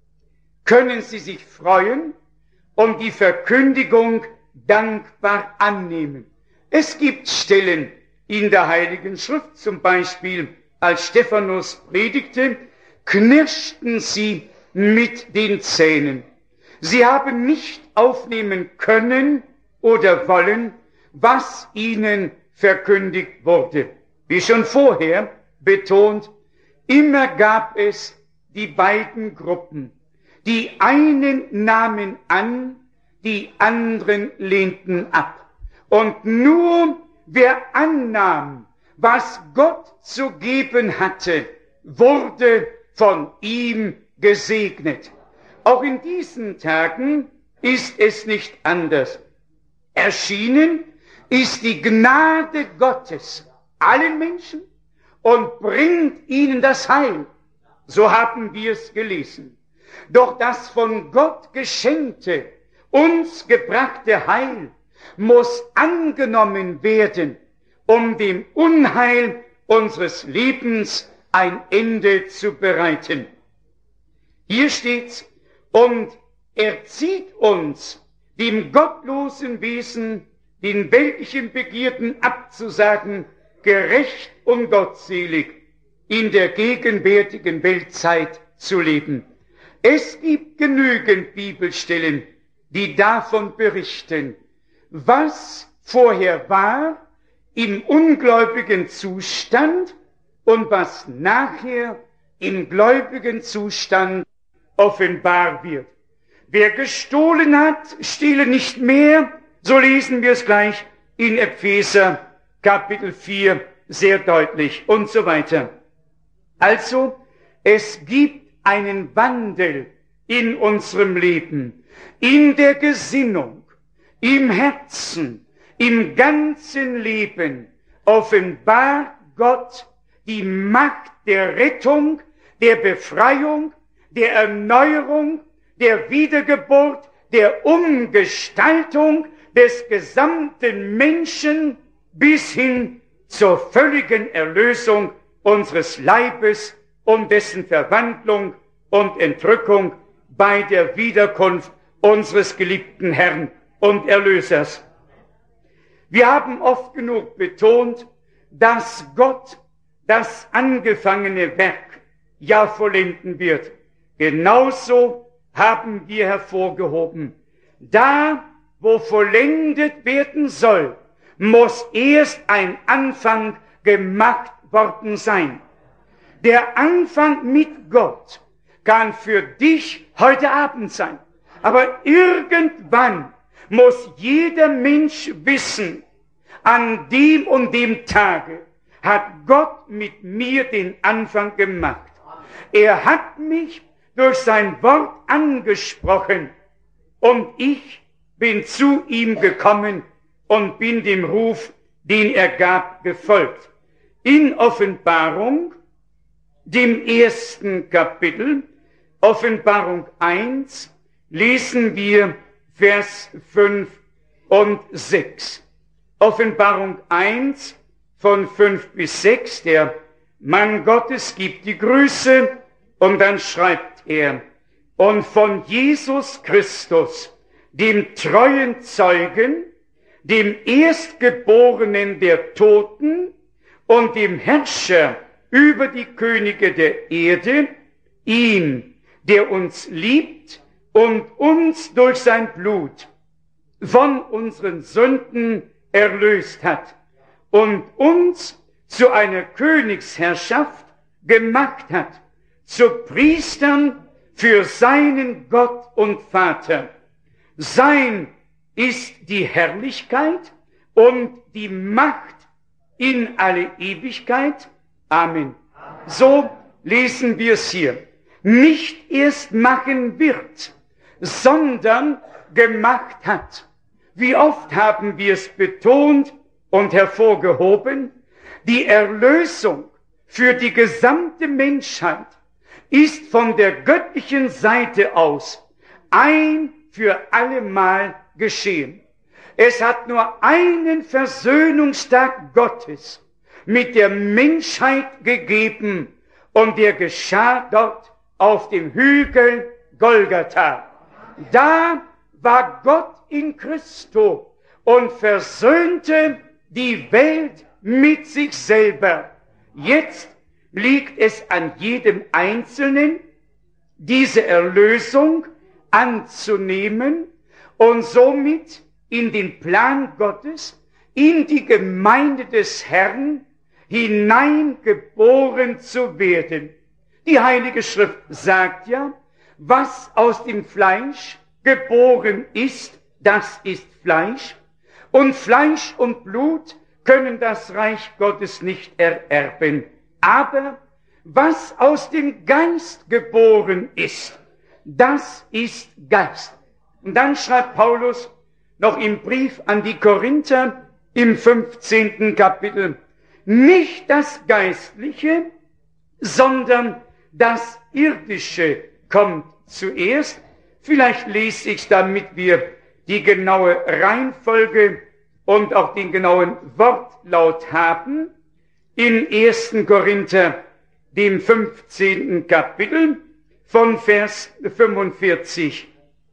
können sie sich freuen und die Verkündigung dankbar annehmen. Es gibt Stellen in der Heiligen Schrift, zum Beispiel als Stephanus predigte, knirschten sie mit den Zähnen. Sie haben nicht aufnehmen können oder wollen, was ihnen verkündigt wurde. Wie schon vorher betont, immer gab es die beiden Gruppen. Die einen nahmen an, die anderen lehnten ab. Und nur wer annahm, was Gott zu geben hatte, wurde von ihm gesegnet. Auch in diesen Tagen ist es nicht anders. Erschienen ist die Gnade Gottes allen Menschen und bringt ihnen das Heil. So haben wir es gelesen. Doch das von Gott geschenkte, uns gebrachte Heil muss angenommen werden, um dem Unheil unseres Lebens ein Ende zu bereiten. Hier steht's, und er zieht uns, dem gottlosen Wesen, den weltlichen Begierden abzusagen, gerecht und gottselig in der gegenwärtigen Weltzeit zu leben. Es gibt genügend Bibelstellen, die davon berichten, was vorher war im ungläubigen Zustand und was nachher im gläubigen Zustand offenbar wird. Wer gestohlen hat, stehle nicht mehr, so lesen wir es gleich in Epheser Kapitel vier sehr deutlich und so weiter. Also, es gibt einen Wandel in unserem Leben, in der Gesinnung, im Herzen, im ganzen Leben offenbart Gott die Macht der Rettung, der Befreiung, der Erneuerung, der Wiedergeburt, der Umgestaltung des gesamten Menschen bis hin zur völligen Erlösung unseres Leibes und dessen Verwandlung und Entrückung bei der Wiederkunft unseres geliebten Herrn und Erlösers. Wir haben oft genug betont, dass Gott das angefangene Werk ja vollenden wird. Genauso haben wir hervorgehoben, da wo vollendet werden soll, muss erst ein Anfang gemacht worden sein. Der Anfang mit Gott kann für dich heute Abend sein, aber irgendwann muss jeder Mensch wissen, an dem und dem Tage hat Gott mit mir den Anfang gemacht. Er hat mich durch sein Wort angesprochen und ich bin zu ihm gekommen und bin dem Ruf, den er gab, gefolgt. In Offenbarung, dem ersten Kapitel, Offenbarung eins, lesen wir Vers fünf und sechs. Offenbarung eins, von fünf bis sechs, der Mann Gottes gibt die Grüße und dann schreibt er, und von Jesus Christus, dem treuen Zeugen, dem Erstgeborenen der Toten und dem Herrscher über die Könige der Erde, ihm, der uns liebt und uns durch sein Blut von unseren Sünden erlöst hat und uns zu einer Königsherrschaft gemacht hat, zu Priestern für seinen Gott und Vater. Sein ist die Herrlichkeit und die Macht in alle Ewigkeit. Amen. So lesen wir es hier. Nicht erst machen wird, sondern gemacht hat. Wie oft haben wir es betont und hervorgehoben, Die Erlösung für die gesamte Menschheit ist von der göttlichen Seite aus ein für allemal geschehen. Es hat nur einen Versöhnungstag Gottes mit der Menschheit gegeben und der geschah dort auf dem Hügel Golgatha. Da war Gott in Christo und versöhnte die Welt mit sich selber. Jetzt liegt es an jedem Einzelnen, diese Erlösung anzunehmen und somit in den Plan Gottes, in die Gemeinde des Herrn hineingeboren zu werden. Die Heilige Schrift sagt ja, was aus dem Fleisch geboren ist, das ist Fleisch. Und Fleisch und Blut können das Reich Gottes nicht ererben. Aber was aus dem Geist geboren ist, das ist Geist. Und dann schreibt Paulus noch im Brief an die Korinther im fünfzehnten Kapitel, nicht das Geistliche, sondern das Irdische kommt zuerst. Vielleicht lese ich, damit wir die genaue Reihenfolge und auch den genauen Wortlaut haben, in ersten Korinther, dem fünfzehnten Kapitel, von Vers fünfundvierzig.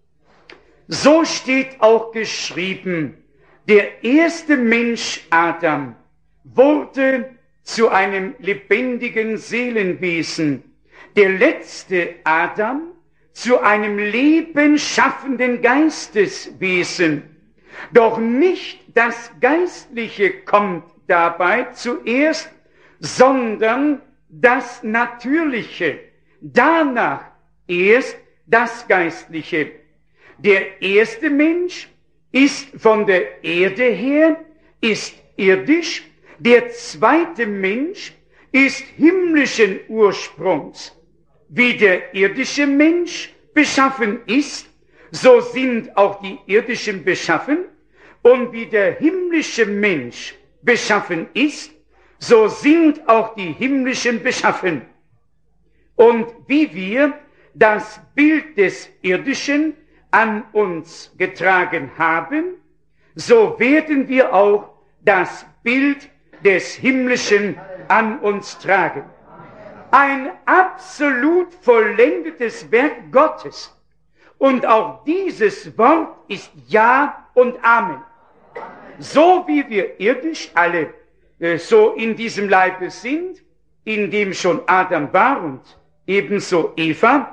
So steht auch geschrieben, der erste Mensch Adam wurde zu einem lebendigen Seelenwesen, der letzte Adam zu einem lebenschaffenden Geisteswesen. Doch nicht das Geistliche kommt dabei zuerst, sondern das Natürliche, danach erst das Geistliche. Der erste Mensch ist von der Erde her, ist irdisch, der zweite Mensch ist himmlischen Ursprungs. Wie der irdische Mensch beschaffen ist, so sind auch die irdischen beschaffen, und wie der himmlische Mensch beschaffen ist, so sind auch die himmlischen beschaffen. Und wie wir das Bild des Irdischen an uns getragen haben, so werden wir auch das Bild des Himmlischen an uns tragen. Ein absolut vollendetes Werk Gottes. Und auch dieses Wort ist Ja und Amen. So wie wir irdisch alle äh, so in diesem Leibe sind, in dem schon Adam war und ebenso Eva,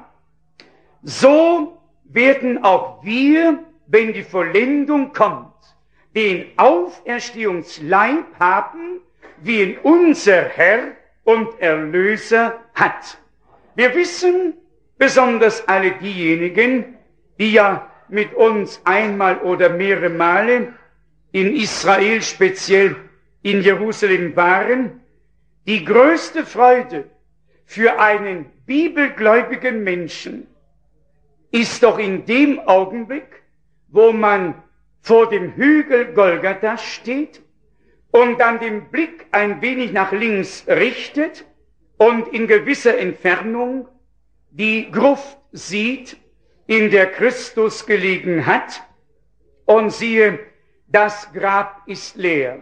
so werden auch wir, wenn die Vollendung kommt, den Auferstehungsleib haben, wie ihn unser Herr und Erlöser hat. Wir wissen, besonders alle diejenigen, die ja mit uns einmal oder mehrere Male in Israel, speziell in Jerusalem waren, die größte Freude für einen bibelgläubigen Menschen ist doch in dem Augenblick, wo man vor dem Hügel Golgatha steht und dann den Blick ein wenig nach links richtet und in gewisser Entfernung die Gruft sieht, in der Christus gelegen hat, und siehe, das Grab ist leer.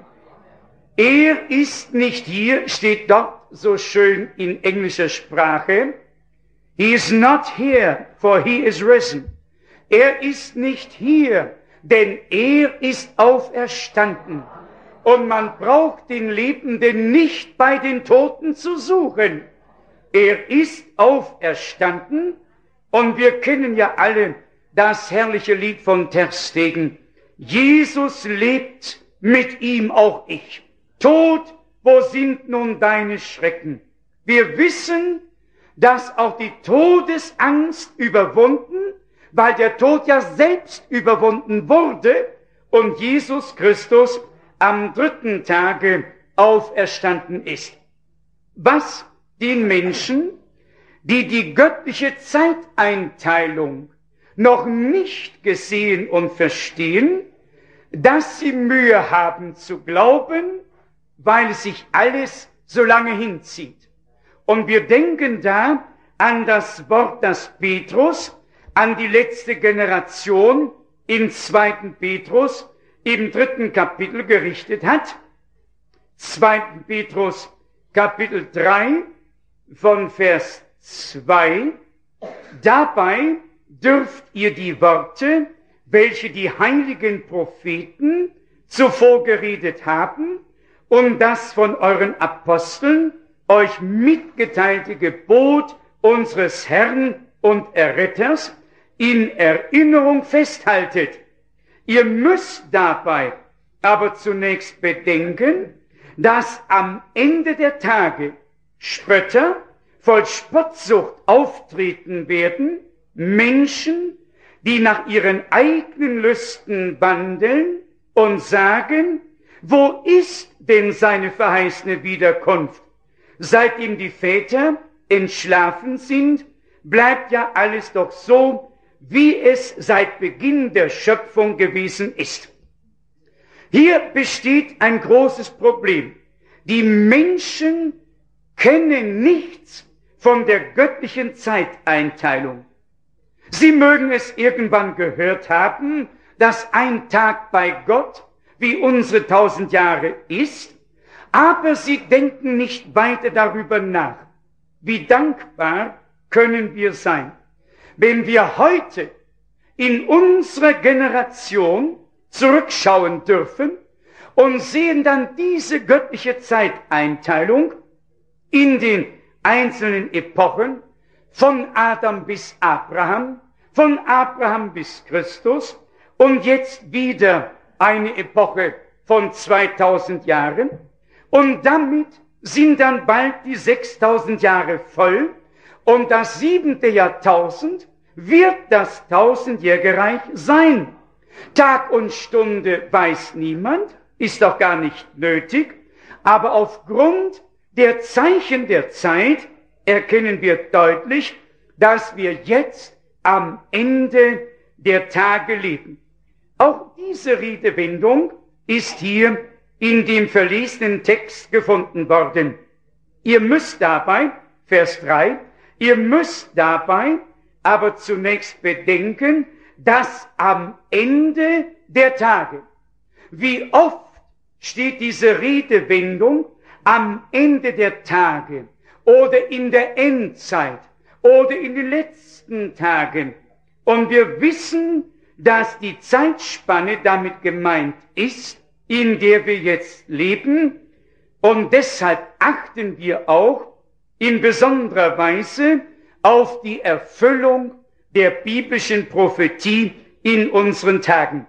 Er ist nicht hier, steht dort so schön in englischer Sprache. He is not here, for he is risen. Er ist nicht hier, denn er ist auferstanden. Und man braucht den Lebenden nicht bei den Toten zu suchen. Er ist auferstanden, und wir kennen ja alle das herrliche Lied von Ter Stegen. Jesus lebt, mit ihm auch ich. Tod, wo sind nun deine Schrecken? Wir wissen, dass auch die Todesangst überwunden, weil der Tod ja selbst überwunden wurde und Jesus Christus am dritten Tage auferstanden ist. Was den Menschen, die die göttliche Zeiteinteilung noch nicht gesehen und verstehen, dass sie Mühe haben zu glauben, weil es sich alles so lange hinzieht. Und wir denken da an das Wort, das Petrus an die letzte Generation im zweiten Petrus im dritten Kapitel gerichtet hat. zweiten Petrus Kapitel drei von Vers zwei. Dabei dürft ihr die Worte, welche die heiligen Propheten zuvor geredet haben, und das von euren Aposteln euch mitgeteilte Gebot unseres Herrn und Erretters in Erinnerung festhaltet. Ihr müsst dabei aber zunächst bedenken, dass am Ende der Tage Spötter voll Spottsucht auftreten werden, Menschen, die nach ihren eigenen Lüsten wandeln und sagen, wo ist denn seine verheißene Wiederkunft? Seitdem die Väter entschlafen sind, bleibt ja alles doch so, wie es seit Beginn der Schöpfung gewesen ist. Hier besteht ein großes Problem. Die Menschen kennen nichts von der göttlichen Zeiteinteilung. Sie mögen es irgendwann gehört haben, dass ein Tag bei Gott wie unsere tausend Jahre ist, aber sie denken nicht weiter darüber nach. Wie dankbar können wir sein, wenn wir heute in unserer Generation zurückschauen dürfen und sehen dann diese göttliche Zeiteinteilung in den einzelnen Epochen, von Adam bis Abraham, von Abraham bis Christus und jetzt wieder eine Epoche von zweitausend Jahren. Und damit sind dann bald die sechstausend Jahre voll und das siebente Jahrtausend wird das tausendjährige Reich sein. Tag und Stunde weiß niemand, ist doch gar nicht nötig, aber aufgrund der Zeichen der Zeit erkennen wir deutlich, dass wir jetzt am Ende der Tage leben. Auch diese Redewendung ist hier in dem verlesenen Text gefunden worden. Ihr müsst dabei, Vers drei, ihr müsst dabei aber zunächst bedenken, dass am Ende der Tage, wie oft steht diese Redewendung am Ende der Tage oder in der Endzeit oder in den letzten Tagen. Und wir wissen, dass die Zeitspanne damit gemeint ist, in der wir jetzt leben. Und deshalb achten wir auch in besonderer Weise auf die Erfüllung der biblischen Prophetie in unseren Tagen.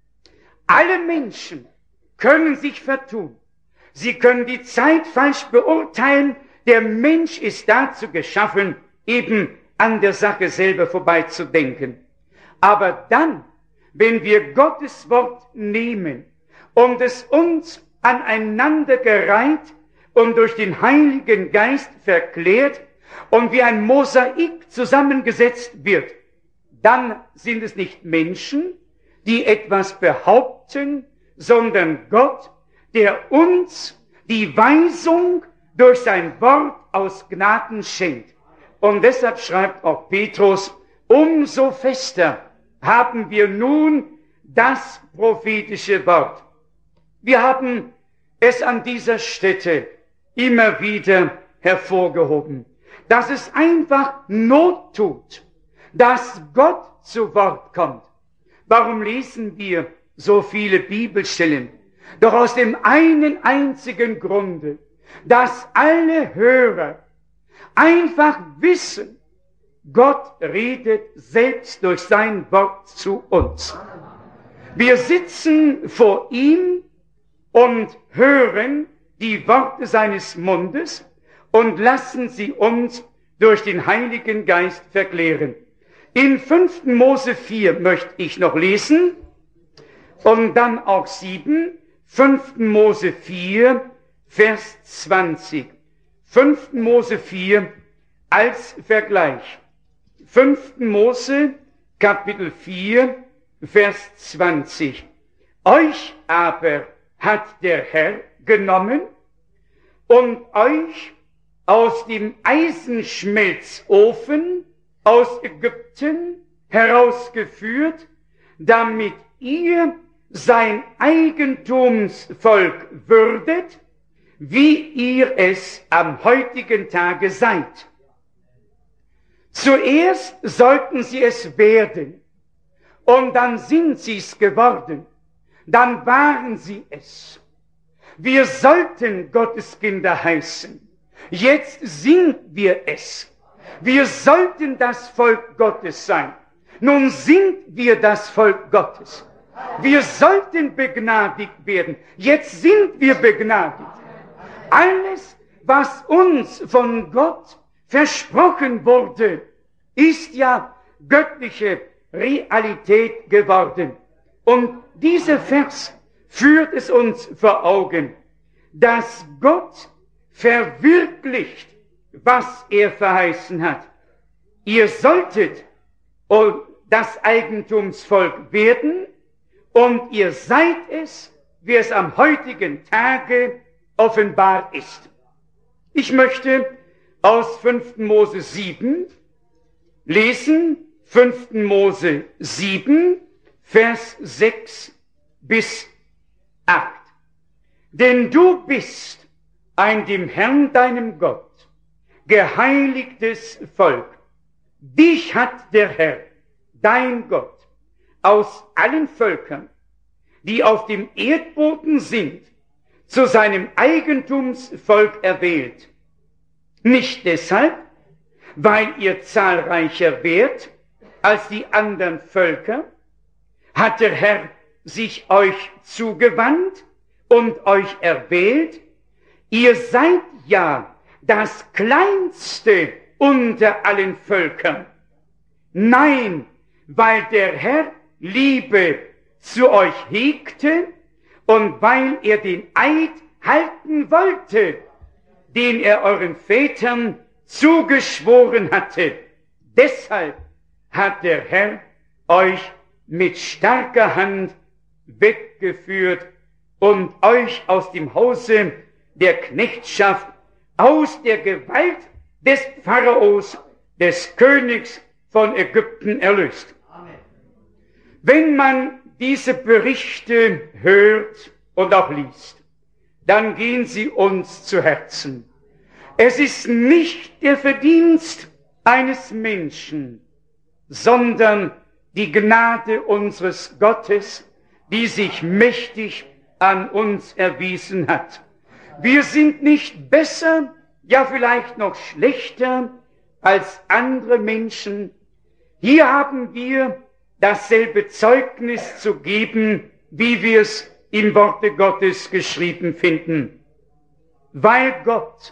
Alle Menschen können sich vertun. Sie können die Zeit falsch beurteilen. Der Mensch ist dazu geschaffen, eben an der Sache selber vorbeizudenken. Aber dann, wenn wir Gottes Wort nehmen und es uns aneinander gereiht und durch den Heiligen Geist verklärt und wie ein Mosaik zusammengesetzt wird, dann sind es nicht Menschen, die etwas behaupten, sondern Gott, der uns die Weisung durch sein Wort aus Gnaden schenkt. Und deshalb schreibt auch Petrus, umso fester haben wir nun das prophetische Wort. Wir haben es an dieser Stätte immer wieder hervorgehoben, dass es einfach Not tut, dass Gott zu Wort kommt. Warum lesen wir so viele Bibelstellen? Doch aus dem einen einzigen Grunde, dass alle Hörer einfach wissen, Gott redet selbst durch sein Wort zu uns. Wir sitzen vor ihm und hören die Worte seines Mundes und lassen sie uns durch den Heiligen Geist verklären. In fünften Mose vier möchte ich noch lesen und dann auch sieben. fünften Mose vier, Vers zwanzig. fünften Mose vier als Vergleich. fünften Mose, Kapitel vier, Vers zwanzig. Euch aber hat der Herr genommen und euch aus dem Eisenschmelzofen aus Ägypten herausgeführt, damit ihr sein Eigentumsvolk würdet, wie ihr es am heutigen Tage seid. Zuerst sollten sie es werden, und dann sind sie es geworden, dann waren sie es. Wir sollten Gottes Kinder heißen. Jetzt sind wir es. Wir sollten das Volk Gottes sein. Nun sind wir das Volk Gottes. Wir sollten begnadigt werden. Jetzt sind wir begnadigt. Alles, was uns von Gott versprochen wurde, ist ja göttliche Realität geworden. Und dieser Vers führt es uns vor Augen, dass Gott verwirklicht, was er verheißen hat. Ihr solltet das Eigentumsvolk werden und ihr seid es, wie es am heutigen Tage offenbar ist. Ich möchte aus fünften Mose sieben lesen, fünften Mose sieben, Vers sechs bis acht. Denn du bist ein dem Herrn deinem Gott geheiligtes Volk. Dich hat der Herr, dein Gott, aus allen Völkern, die auf dem Erdboden sind, zu seinem Eigentumsvolk erwählt. Nicht deshalb, weil ihr zahlreicher wärt als die anderen Völker, hat der Herr sich euch zugewandt und euch erwählt. Ihr seid ja das Kleinste unter allen Völkern. Nein, weil der Herr Liebe zu euch hegte und weil er den Eid halten wollte, den er euren Vätern zugeschworen hatte. Deshalb hat der Herr euch mit starker Hand weggeführt und euch aus dem Hause der Knechtschaft, aus der Gewalt des Pharaos, des Königs von Ägypten erlöst. Amen. Wenn man diese Berichte hört und auch liest, dann gehen sie uns zu Herzen. Es ist nicht der Verdienst eines Menschen, sondern die Gnade unseres Gottes, die sich mächtig an uns erwiesen hat. Wir sind nicht besser, ja vielleicht noch schlechter als andere Menschen. Hier haben wir dasselbe Zeugnis zu geben, wie wir es im Worte Gottes geschrieben finden. Weil Gott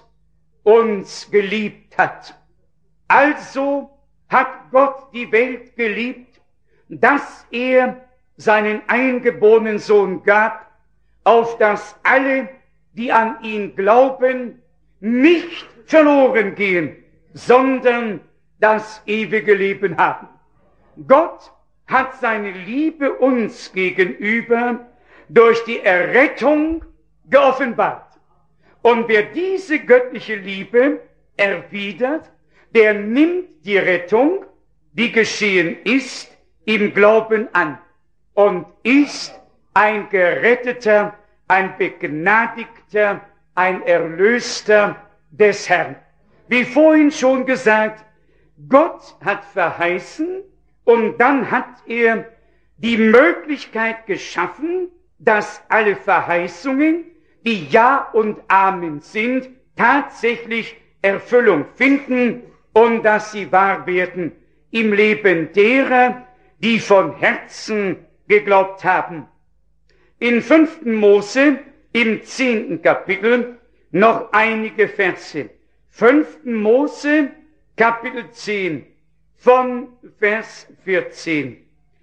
uns geliebt hat, also hat Gott die Welt geliebt, dass er seinen eingeborenen Sohn gab, auf dass alle, die an ihn glauben, nicht verloren gehen, sondern das ewige Leben haben. Gott hat seine Liebe uns gegenüber durch die Errettung geoffenbart. Und wer diese göttliche Liebe erwidert, der nimmt die Rettung, die geschehen ist, im Glauben an und ist ein Geretteter, ein Begnadigter, ein Erlöster des Herrn. Wie vorhin schon gesagt, Gott hat verheißen und dann hat er die Möglichkeit geschaffen, dass alle Verheißungen, die Ja und Amen sind, tatsächlich Erfüllung finden und dass sie wahr werden im Leben derer, die von Herzen geglaubt haben. In fünften Mose, im zehnten Kapitel, noch einige Verse. fünften Mose, Kapitel zehn, von Vers vierzehn.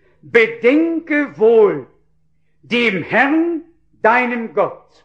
Bedenke wohl, dem Herrn, deinem Gott,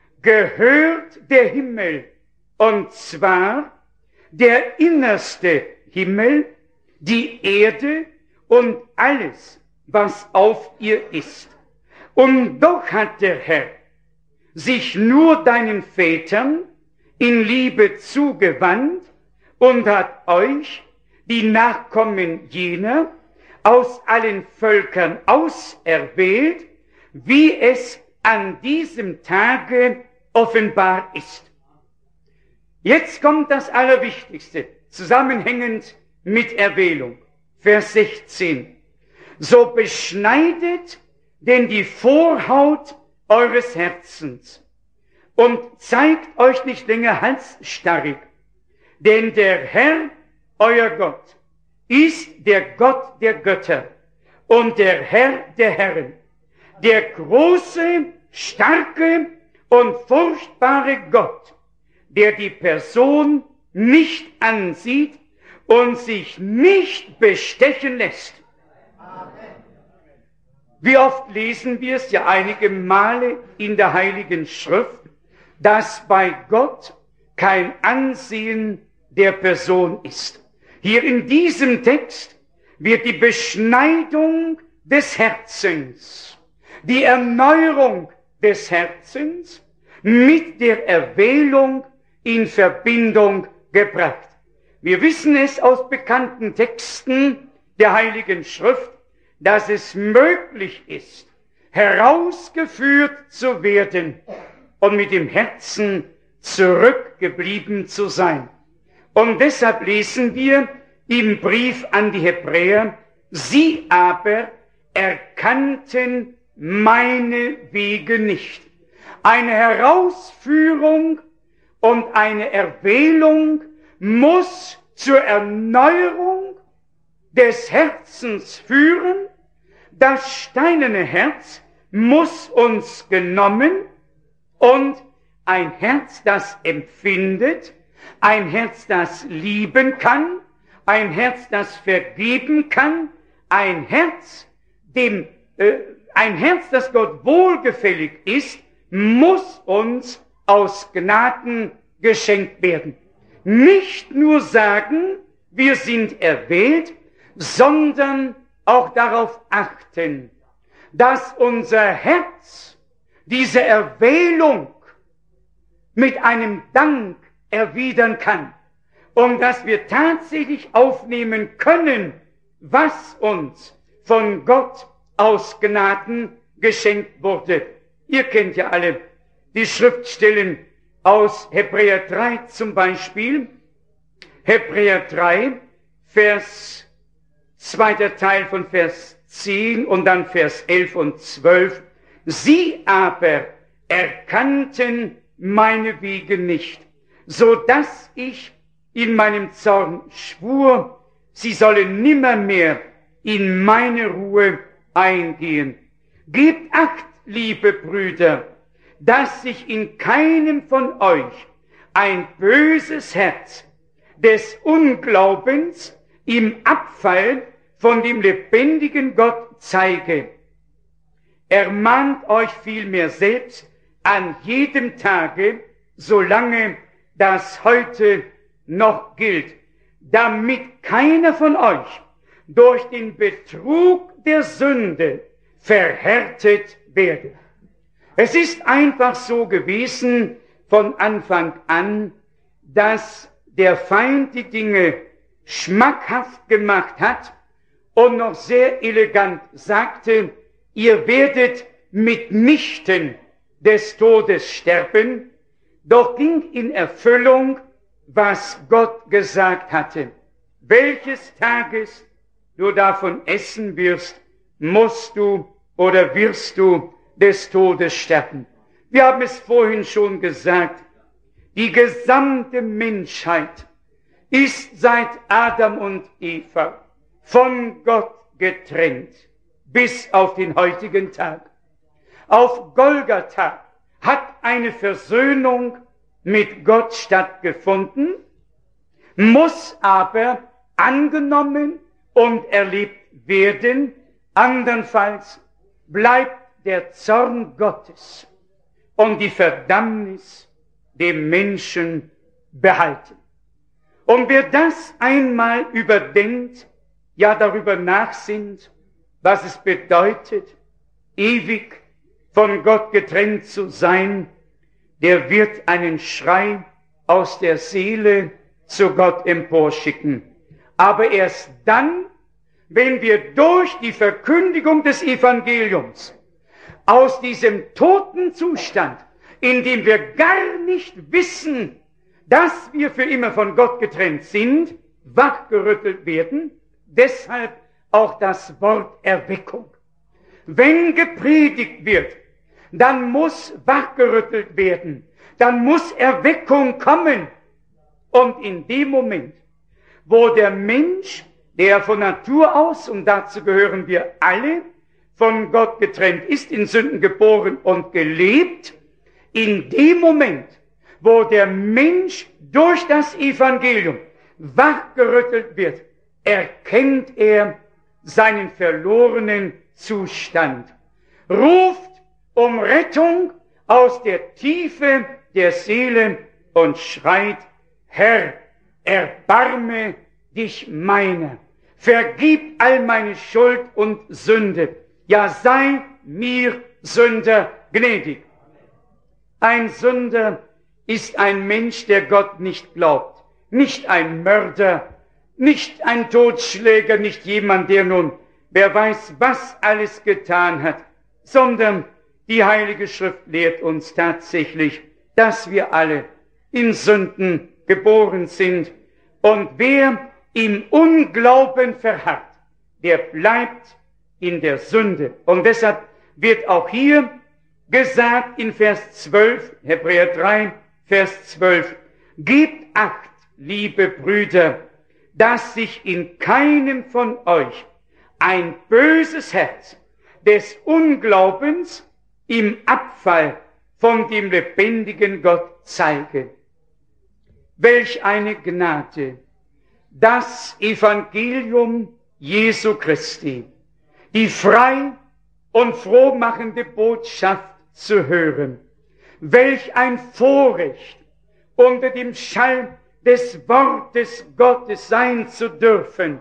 gehört der Himmel, und zwar der innerste Himmel, die Erde und alles, was auf ihr ist. Und doch hat der Herr sich nur deinen Vätern in Liebe zugewandt und hat euch, die Nachkommen jener, aus allen Völkern auserwählt, wie es an diesem Tage offenbar ist. Jetzt kommt das Allerwichtigste, zusammenhängend mit Erwählung. Vers sechzehn. So beschneidet denn die Vorhaut eures Herzens und zeigt euch nicht länger halsstarrig, denn der Herr, euer Gott, ist der Gott der Götter und der Herr der Herren, der große, starke und furchtbare Gott, der die Person nicht ansieht und sich nicht bestechen lässt. Wie oft lesen wir es ja einige Male in der Heiligen Schrift, dass bei Gott kein Ansehen der Person ist. Hier in diesem Text wird die Beschneidung des Herzens, die Erneuerung des Herzens mit der Erwählung in Verbindung gebracht. Wir wissen es aus bekannten Texten der Heiligen Schrift, dass es möglich ist, herausgeführt zu werden und mit dem Herzen zurückgeblieben zu sein. Und deshalb lesen wir im Brief an die Hebräer, sie aber erkannten meine Wege nicht. Eine Herausführung und eine Erwählung muss zur Erneuerung des Herzens führen. Das steinerne Herz muss uns genommen und ein Herz, das empfindet, ein Herz, das lieben kann, ein Herz, das vergeben kann, ein Herz, dem, äh, ein Herz, das Gott wohlgefällig ist, muss uns aus Gnaden geschenkt werden. Nicht nur sagen, wir sind erwählt, sondern auch darauf achten, dass unser Herz diese Erwählung mit einem Dank erwidern kann und dass wir tatsächlich aufnehmen können, was uns von Gott aus Gnaden geschenkt wurde. Ihr kennt ja alle die Schriftstellen aus Hebräer drei zum Beispiel. Hebräer drei, Vers, zweiter Teil von Vers zehn und dann Vers elf und zwölf. Sie aber erkannten meine Wege nicht, so dass ich in meinem Zorn schwur, sie sollen nimmermehr in meine Ruhe eingehen. Gebt acht, liebe Brüder, dass sich in keinem von euch ein böses Herz des Unglaubens im Abfall von dem lebendigen Gott zeige. Ermahnt euch vielmehr selbst an jedem Tage, solange das heute noch gilt, damit keiner von euch durch den Betrug der Sünde verhärtet werde. Es ist einfach so gewesen von Anfang an, dass der Feind die Dinge schmackhaft gemacht hat und noch sehr elegant sagte, ihr werdet mitnichten des Todes sterben, doch ging in Erfüllung, was Gott gesagt hatte. Welches Tages du davon essen wirst, musst du oder wirst du des Todes sterben. Wir haben es vorhin schon gesagt, die gesamte Menschheit ist seit Adam und Eva von Gott getrennt bis auf den heutigen Tag. Auf Golgatha hat eine Versöhnung mit Gott stattgefunden, muss aber angenommen und erlebt werden, andernfalls bleibt der Zorn Gottes und die Verdammnis dem Menschen behalten. Und wer das einmal überdenkt, ja darüber nachsinnt, was es bedeutet, ewig von Gott getrennt zu sein, der wird einen Schrei aus der Seele zu Gott emporschicken. Aber erst dann, wenn wir durch die Verkündigung des Evangeliums aus diesem toten Zustand, in dem wir gar nicht wissen, dass wir für immer von Gott getrennt sind, wachgerüttelt werden, deshalb auch das Wort Erweckung. Wenn gepredigt wird, dann muss wachgerüttelt werden, dann muss Erweckung kommen. Und in dem Moment, wo der Mensch, der von Natur aus, und dazu gehören wir alle, von Gott getrennt ist, in Sünden geboren und gelebt, in dem Moment, wo der Mensch durch das Evangelium wachgerüttelt wird, erkennt er seinen verlorenen Zustand, ruft um Rettung aus der Tiefe der Seele und schreit: Herr, erbarme dich meiner, vergib all meine Schuld und Sünde, ja sei mir Sünder gnädig. Ein Sünder ist ein Mensch, der Gott nicht glaubt, nicht ein Mörder, nicht ein Totschläger, nicht jemand, der nun, wer weiß, was alles getan hat, sondern die Heilige Schrift lehrt uns tatsächlich, dass wir alle in Sünden geboren sind. Und wer im Unglauben verharrt, der bleibt in der Sünde. Und deshalb wird auch hier gesagt in Vers zwölf, Hebräer drei, Vers zwölf, gebt Acht, liebe Brüder, dass sich in keinem von euch ein böses Herz des Unglaubens im Abfall von dem lebendigen Gott zeige. Welch eine Gnade, das Evangelium Jesu Christi, die frei und frohmachende Botschaft zu hören. Welch ein Vorrecht, unter dem Schall des Wortes Gottes sein zu dürfen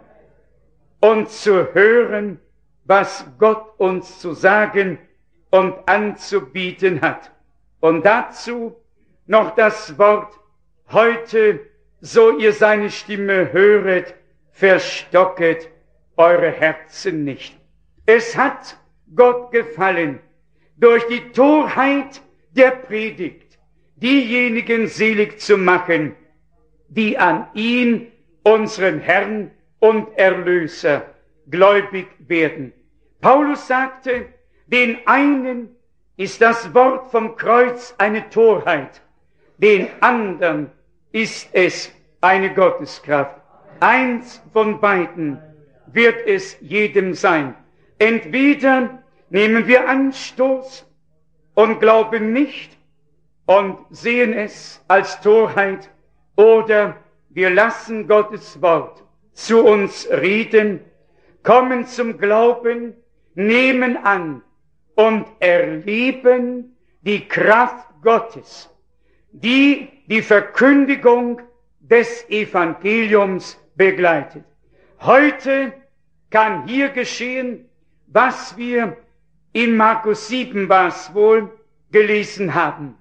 und zu hören, was Gott uns zu sagen und anzubieten hat. Und dazu noch das Wort: heute, so ihr seine Stimme höret, verstocket eure Herzen nicht. Es hat Gott gefallen, durch die Torheit der Predigt diejenigen selig zu machen, die an ihn, unseren Herrn und Erlöser, gläubig werden. Paulus sagte, den einen ist das Wort vom Kreuz eine Torheit, den anderen ist es eine Gotteskraft. Eins von beiden wird es jedem sein. Entweder nehmen wir Anstoß und glauben nicht und sehen es als Torheit, oder wir lassen Gottes Wort zu uns reden, kommen zum Glauben, nehmen an und erleben die Kraft Gottes, die die Verkündigung des Evangeliums begleitet. Heute kann hier geschehen, was wir in Markus sieben war es wohl gelesen haben.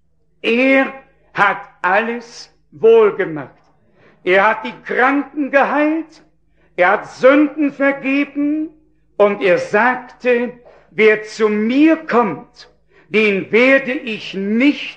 Er hat alles wohlgemacht. Er hat die Kranken geheilt, er hat Sünden vergeben und er sagte, wer zu mir kommt, den werde ich nicht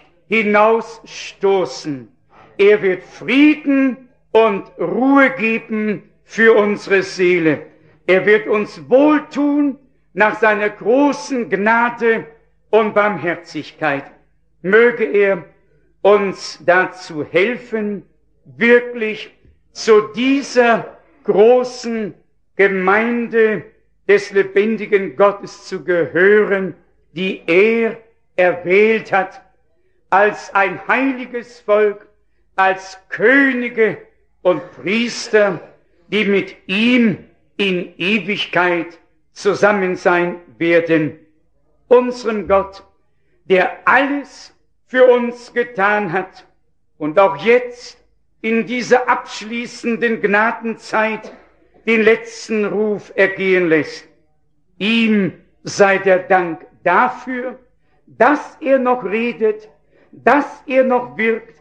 hinausstoßen. Er wird Frieden und Ruhe geben für unsere Seele. Er wird uns wohltun nach seiner großen Gnade und Barmherzigkeit. Möge er uns dazu helfen, wirklich zu dieser großen Gemeinde des lebendigen Gottes zu gehören, die er erwählt hat, als ein heiliges Volk, als Könige und Priester, die mit ihm in Ewigkeit zusammen sein werden. Unserem Gott, der alles für uns getan hat und auch jetzt in dieser abschließenden Gnadenzeit den letzten Ruf ergehen lässt. Ihm sei der Dank dafür, dass er noch redet, dass er noch wirkt,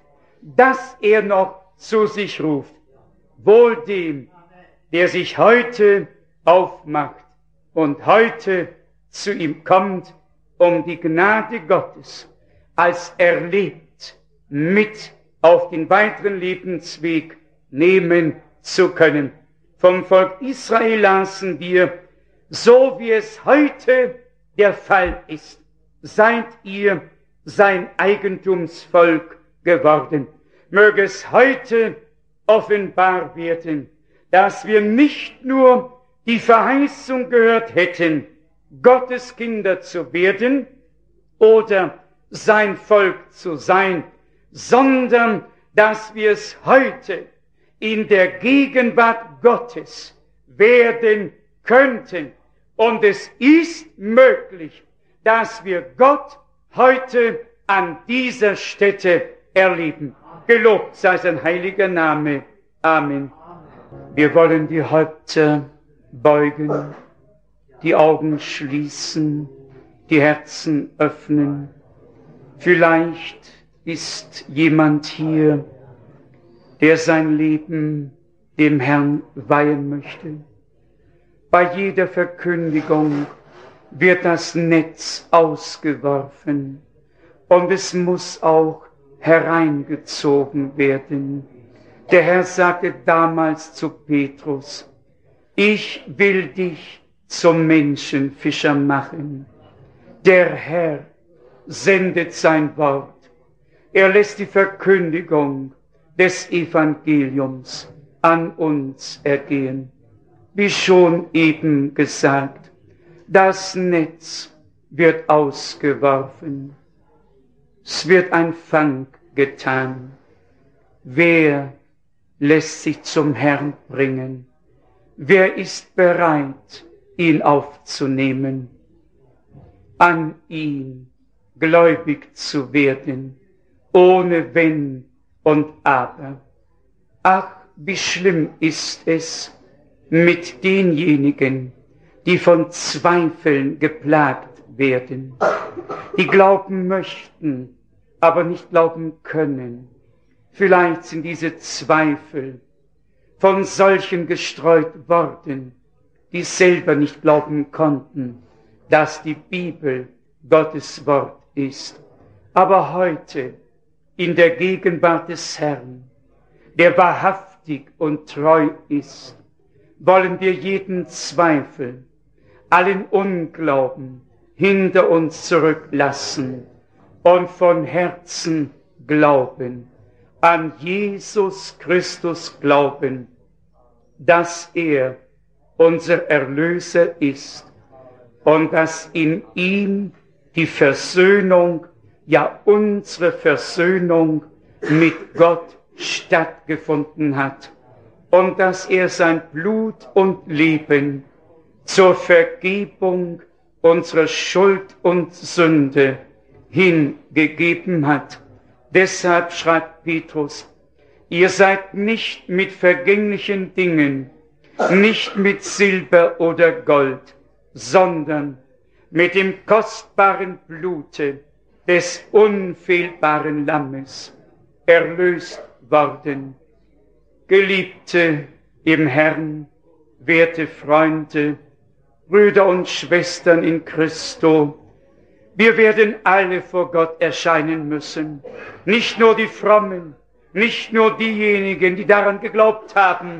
dass er noch zu sich ruft. Wohl dem, der sich heute aufmacht und heute zu ihm kommt, um die Gnade Gottes als erlebt mit auf den weiteren Lebensweg nehmen zu können. Vom Volk Israel lasen wir, so wie es heute der Fall ist, seid ihr sein Eigentumsvolk geworden. Möge es heute offenbar werden, dass wir nicht nur die Verheißung gehört hätten, Gottes Kinder zu werden oder sein Volk zu sein, sondern dass wir es heute in der Gegenwart Gottes werden könnten. Und es ist möglich, dass wir Gott heute an dieser Stätte erleben. Gelobt sei sein heiliger Name. Amen. Wir wollen die Häupter beugen, die Augen schließen, die Herzen öffnen. Vielleicht ist jemand hier, der sein Leben dem Herrn weihen möchte. Bei jeder Verkündigung wird das Netz ausgeworfen und es muss auch hereingezogen werden. Der Herr sagte damals zu Petrus, ich will dich zum Menschenfischer machen. Der Herr sendet sein Wort. Er lässt die Verkündigung des Evangeliums an uns ergehen. Wie schon eben gesagt, das Netz wird ausgeworfen. Es wird ein Fang getan. Wer lässt sich zum Herrn bringen? Wer ist bereit, ihn aufzunehmen? An ihn gläubig zu werden, ohne Wenn und Aber. Ach, wie schlimm ist es mit denjenigen, die von Zweifeln geplagt werden, die glauben möchten, aber nicht glauben können. Vielleicht sind diese Zweifel von solchen gestreut worden, die selber nicht glauben konnten, dass die Bibel Gottes Wort ist. Aber heute, in der Gegenwart des Herrn, der wahrhaftig und treu ist, wollen wir jeden Zweifel, allen Unglauben hinter uns zurücklassen und von Herzen glauben, an Jesus Christus glauben, dass er unser Erlöser ist und dass in ihm die Versöhnung, ja unsere Versöhnung mit Gott stattgefunden hat und dass er sein Blut und Leben zur Vergebung unserer Schuld und Sünde hingegeben hat. Deshalb schreibt Petrus, ihr seid nicht mit vergänglichen Dingen, nicht mit Silber oder Gold, sondern mit dem kostbaren Blute des unfehlbaren Lammes erlöst worden. Geliebte im Herrn, werte Freunde, Brüder und Schwestern in Christo, wir werden alle vor Gott erscheinen müssen. Nicht nur die Frommen, nicht nur diejenigen, die daran geglaubt haben.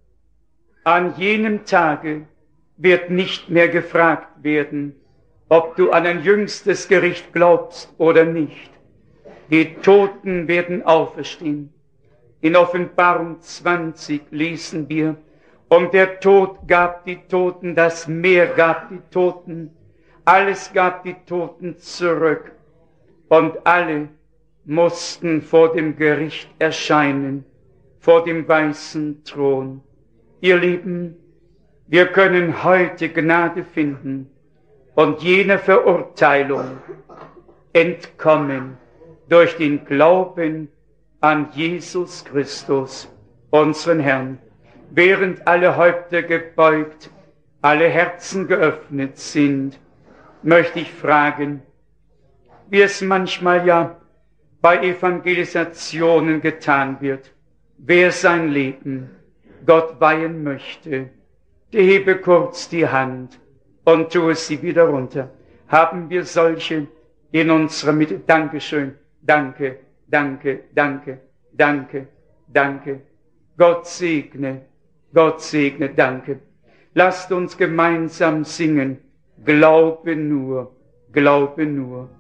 An jenem Tage wird nicht mehr gefragt werden, ob du an ein jüngstes Gericht glaubst oder nicht. Die Toten werden auferstehen. In Offenbarung zwanzig lesen wir, und der Tod gab die Toten, das Meer gab die Toten, alles gab die Toten zurück, und alle mussten vor dem Gericht erscheinen, vor dem weißen Thron. Ihr Lieben, wir können heute Gnade finden und jener Verurteilung entkommen durch den Glauben an Jesus Christus, unseren Herrn. Während alle Häupter gebeugt, alle Herzen geöffnet sind, möchte ich fragen, wie es manchmal ja bei Evangelisationen getan wird. Wer sein Leben Gott weihen möchte, der hebe kurz die Hand und tue sie wieder runter. Haben wir solche in unserer Mitte? Dankeschön, danke, danke, danke, danke, danke. Gott segne, Gott segne, danke. Lasst uns gemeinsam singen. Glaube nur, glaube nur.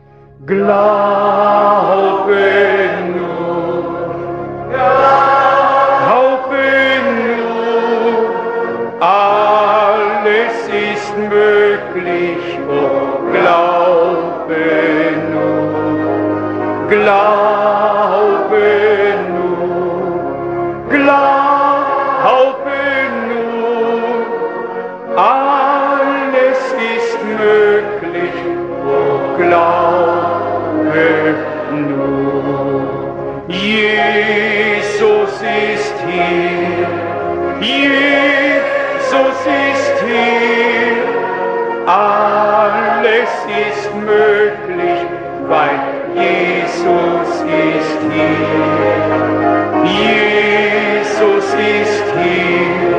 Glaube nur, glaube nur, alles ist möglich, oh, glaube nur, glaube nur, glaube nur, alles ist möglich, oh, glaube nur. Jesus ist hier, Jesus ist hier, alles ist möglich, weil Jesus ist hier. Jesus ist hier,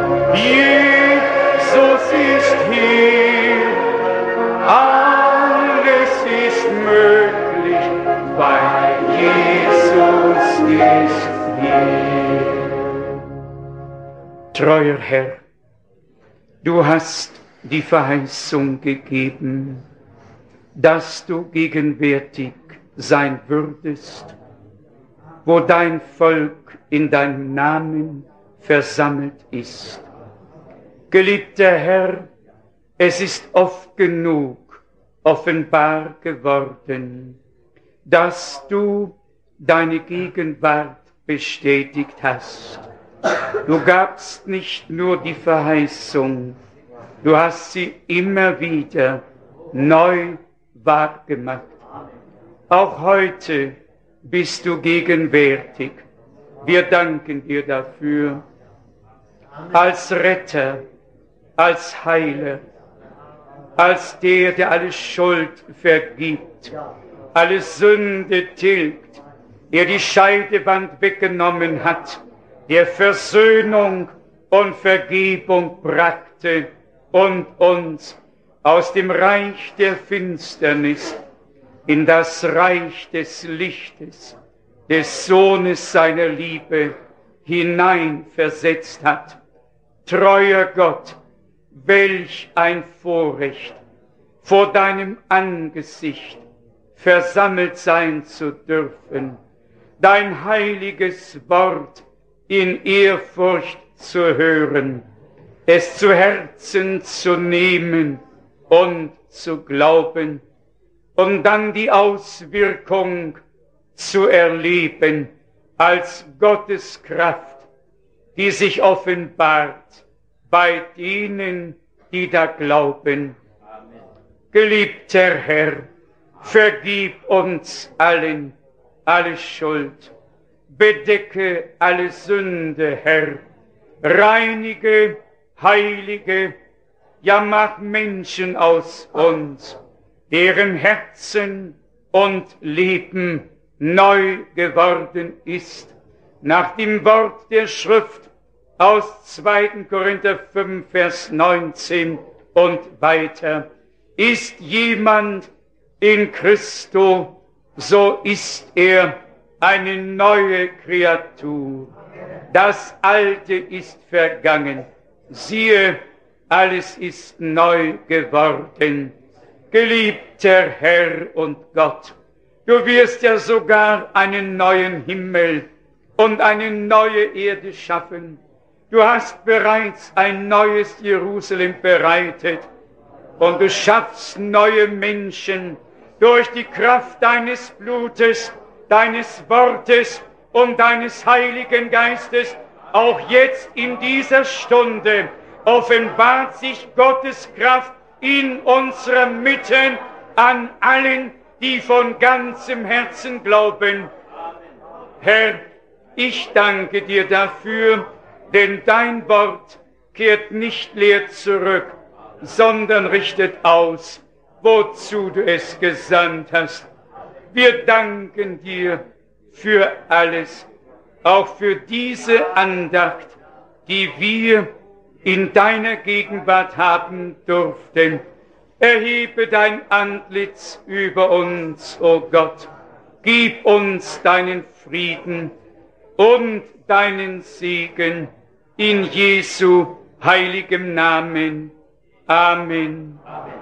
Jesus ist hier, alles ist möglich, weil Jesus ist hier. Treuer Herr, du hast die Verheißung gegeben, dass du gegenwärtig sein würdest, wo dein Volk in deinem Namen versammelt ist. Geliebter Herr, es ist oft genug offenbar geworden, dass du deine Gegenwart bestätigt hast. Du gabst nicht nur die Verheißung, du hast sie immer wieder neu wahrgemacht. Auch heute bist du gegenwärtig. Wir danken dir dafür. Als Retter, als Heiler, als der, der alle Schuld vergibt, alle Sünde tilgt, der die Scheidewand weggenommen hat, der Versöhnung und Vergebung brachte und uns aus dem Reich der Finsternis in das Reich des Lichtes, des Sohnes seiner Liebe hineinversetzt hat. Treuer Gott, welch ein Vorrecht, vor deinem Angesicht versammelt sein zu dürfen, dein heiliges Wort in Ehrfurcht zu hören, es zu Herzen zu nehmen und zu glauben und dann die Auswirkung zu erleben als Gottes Kraft, die sich offenbart bei denen, die da glauben. Amen. Geliebter Herr, vergib uns allen alle Schuld, bedecke alle Sünde, Herr, reinige, heilige, ja mach Menschen aus uns, deren Herzen und Leben neu geworden ist, nach dem Wort der Schrift aus zweiten Korinther fünf, Vers neunzehn und weiter. Ist jemand in Christo, so ist er eine neue Kreatur. Das Alte ist vergangen. Siehe, alles ist neu geworden. Geliebter Herr und Gott, du wirst ja sogar einen neuen Himmel und eine neue Erde schaffen. Du hast bereits ein neues Jerusalem bereitet und du schaffst neue Menschen durch die Kraft deines Blutes, deines Wortes und deines Heiligen Geistes. Auch jetzt in dieser Stunde offenbart sich Gottes Kraft in unserer Mitte an allen, die von ganzem Herzen glauben. Herr, ich danke dir dafür, denn dein Wort kehrt nicht leer zurück, sondern richtet aus, wozu du es gesandt hast. Wir danken dir für alles, auch für diese Andacht, die wir in deiner Gegenwart haben durften. Erhebe dein Antlitz über uns, o Gott. Gib uns deinen Frieden und deinen Segen in Jesu heiligem Namen. Amen. Amen.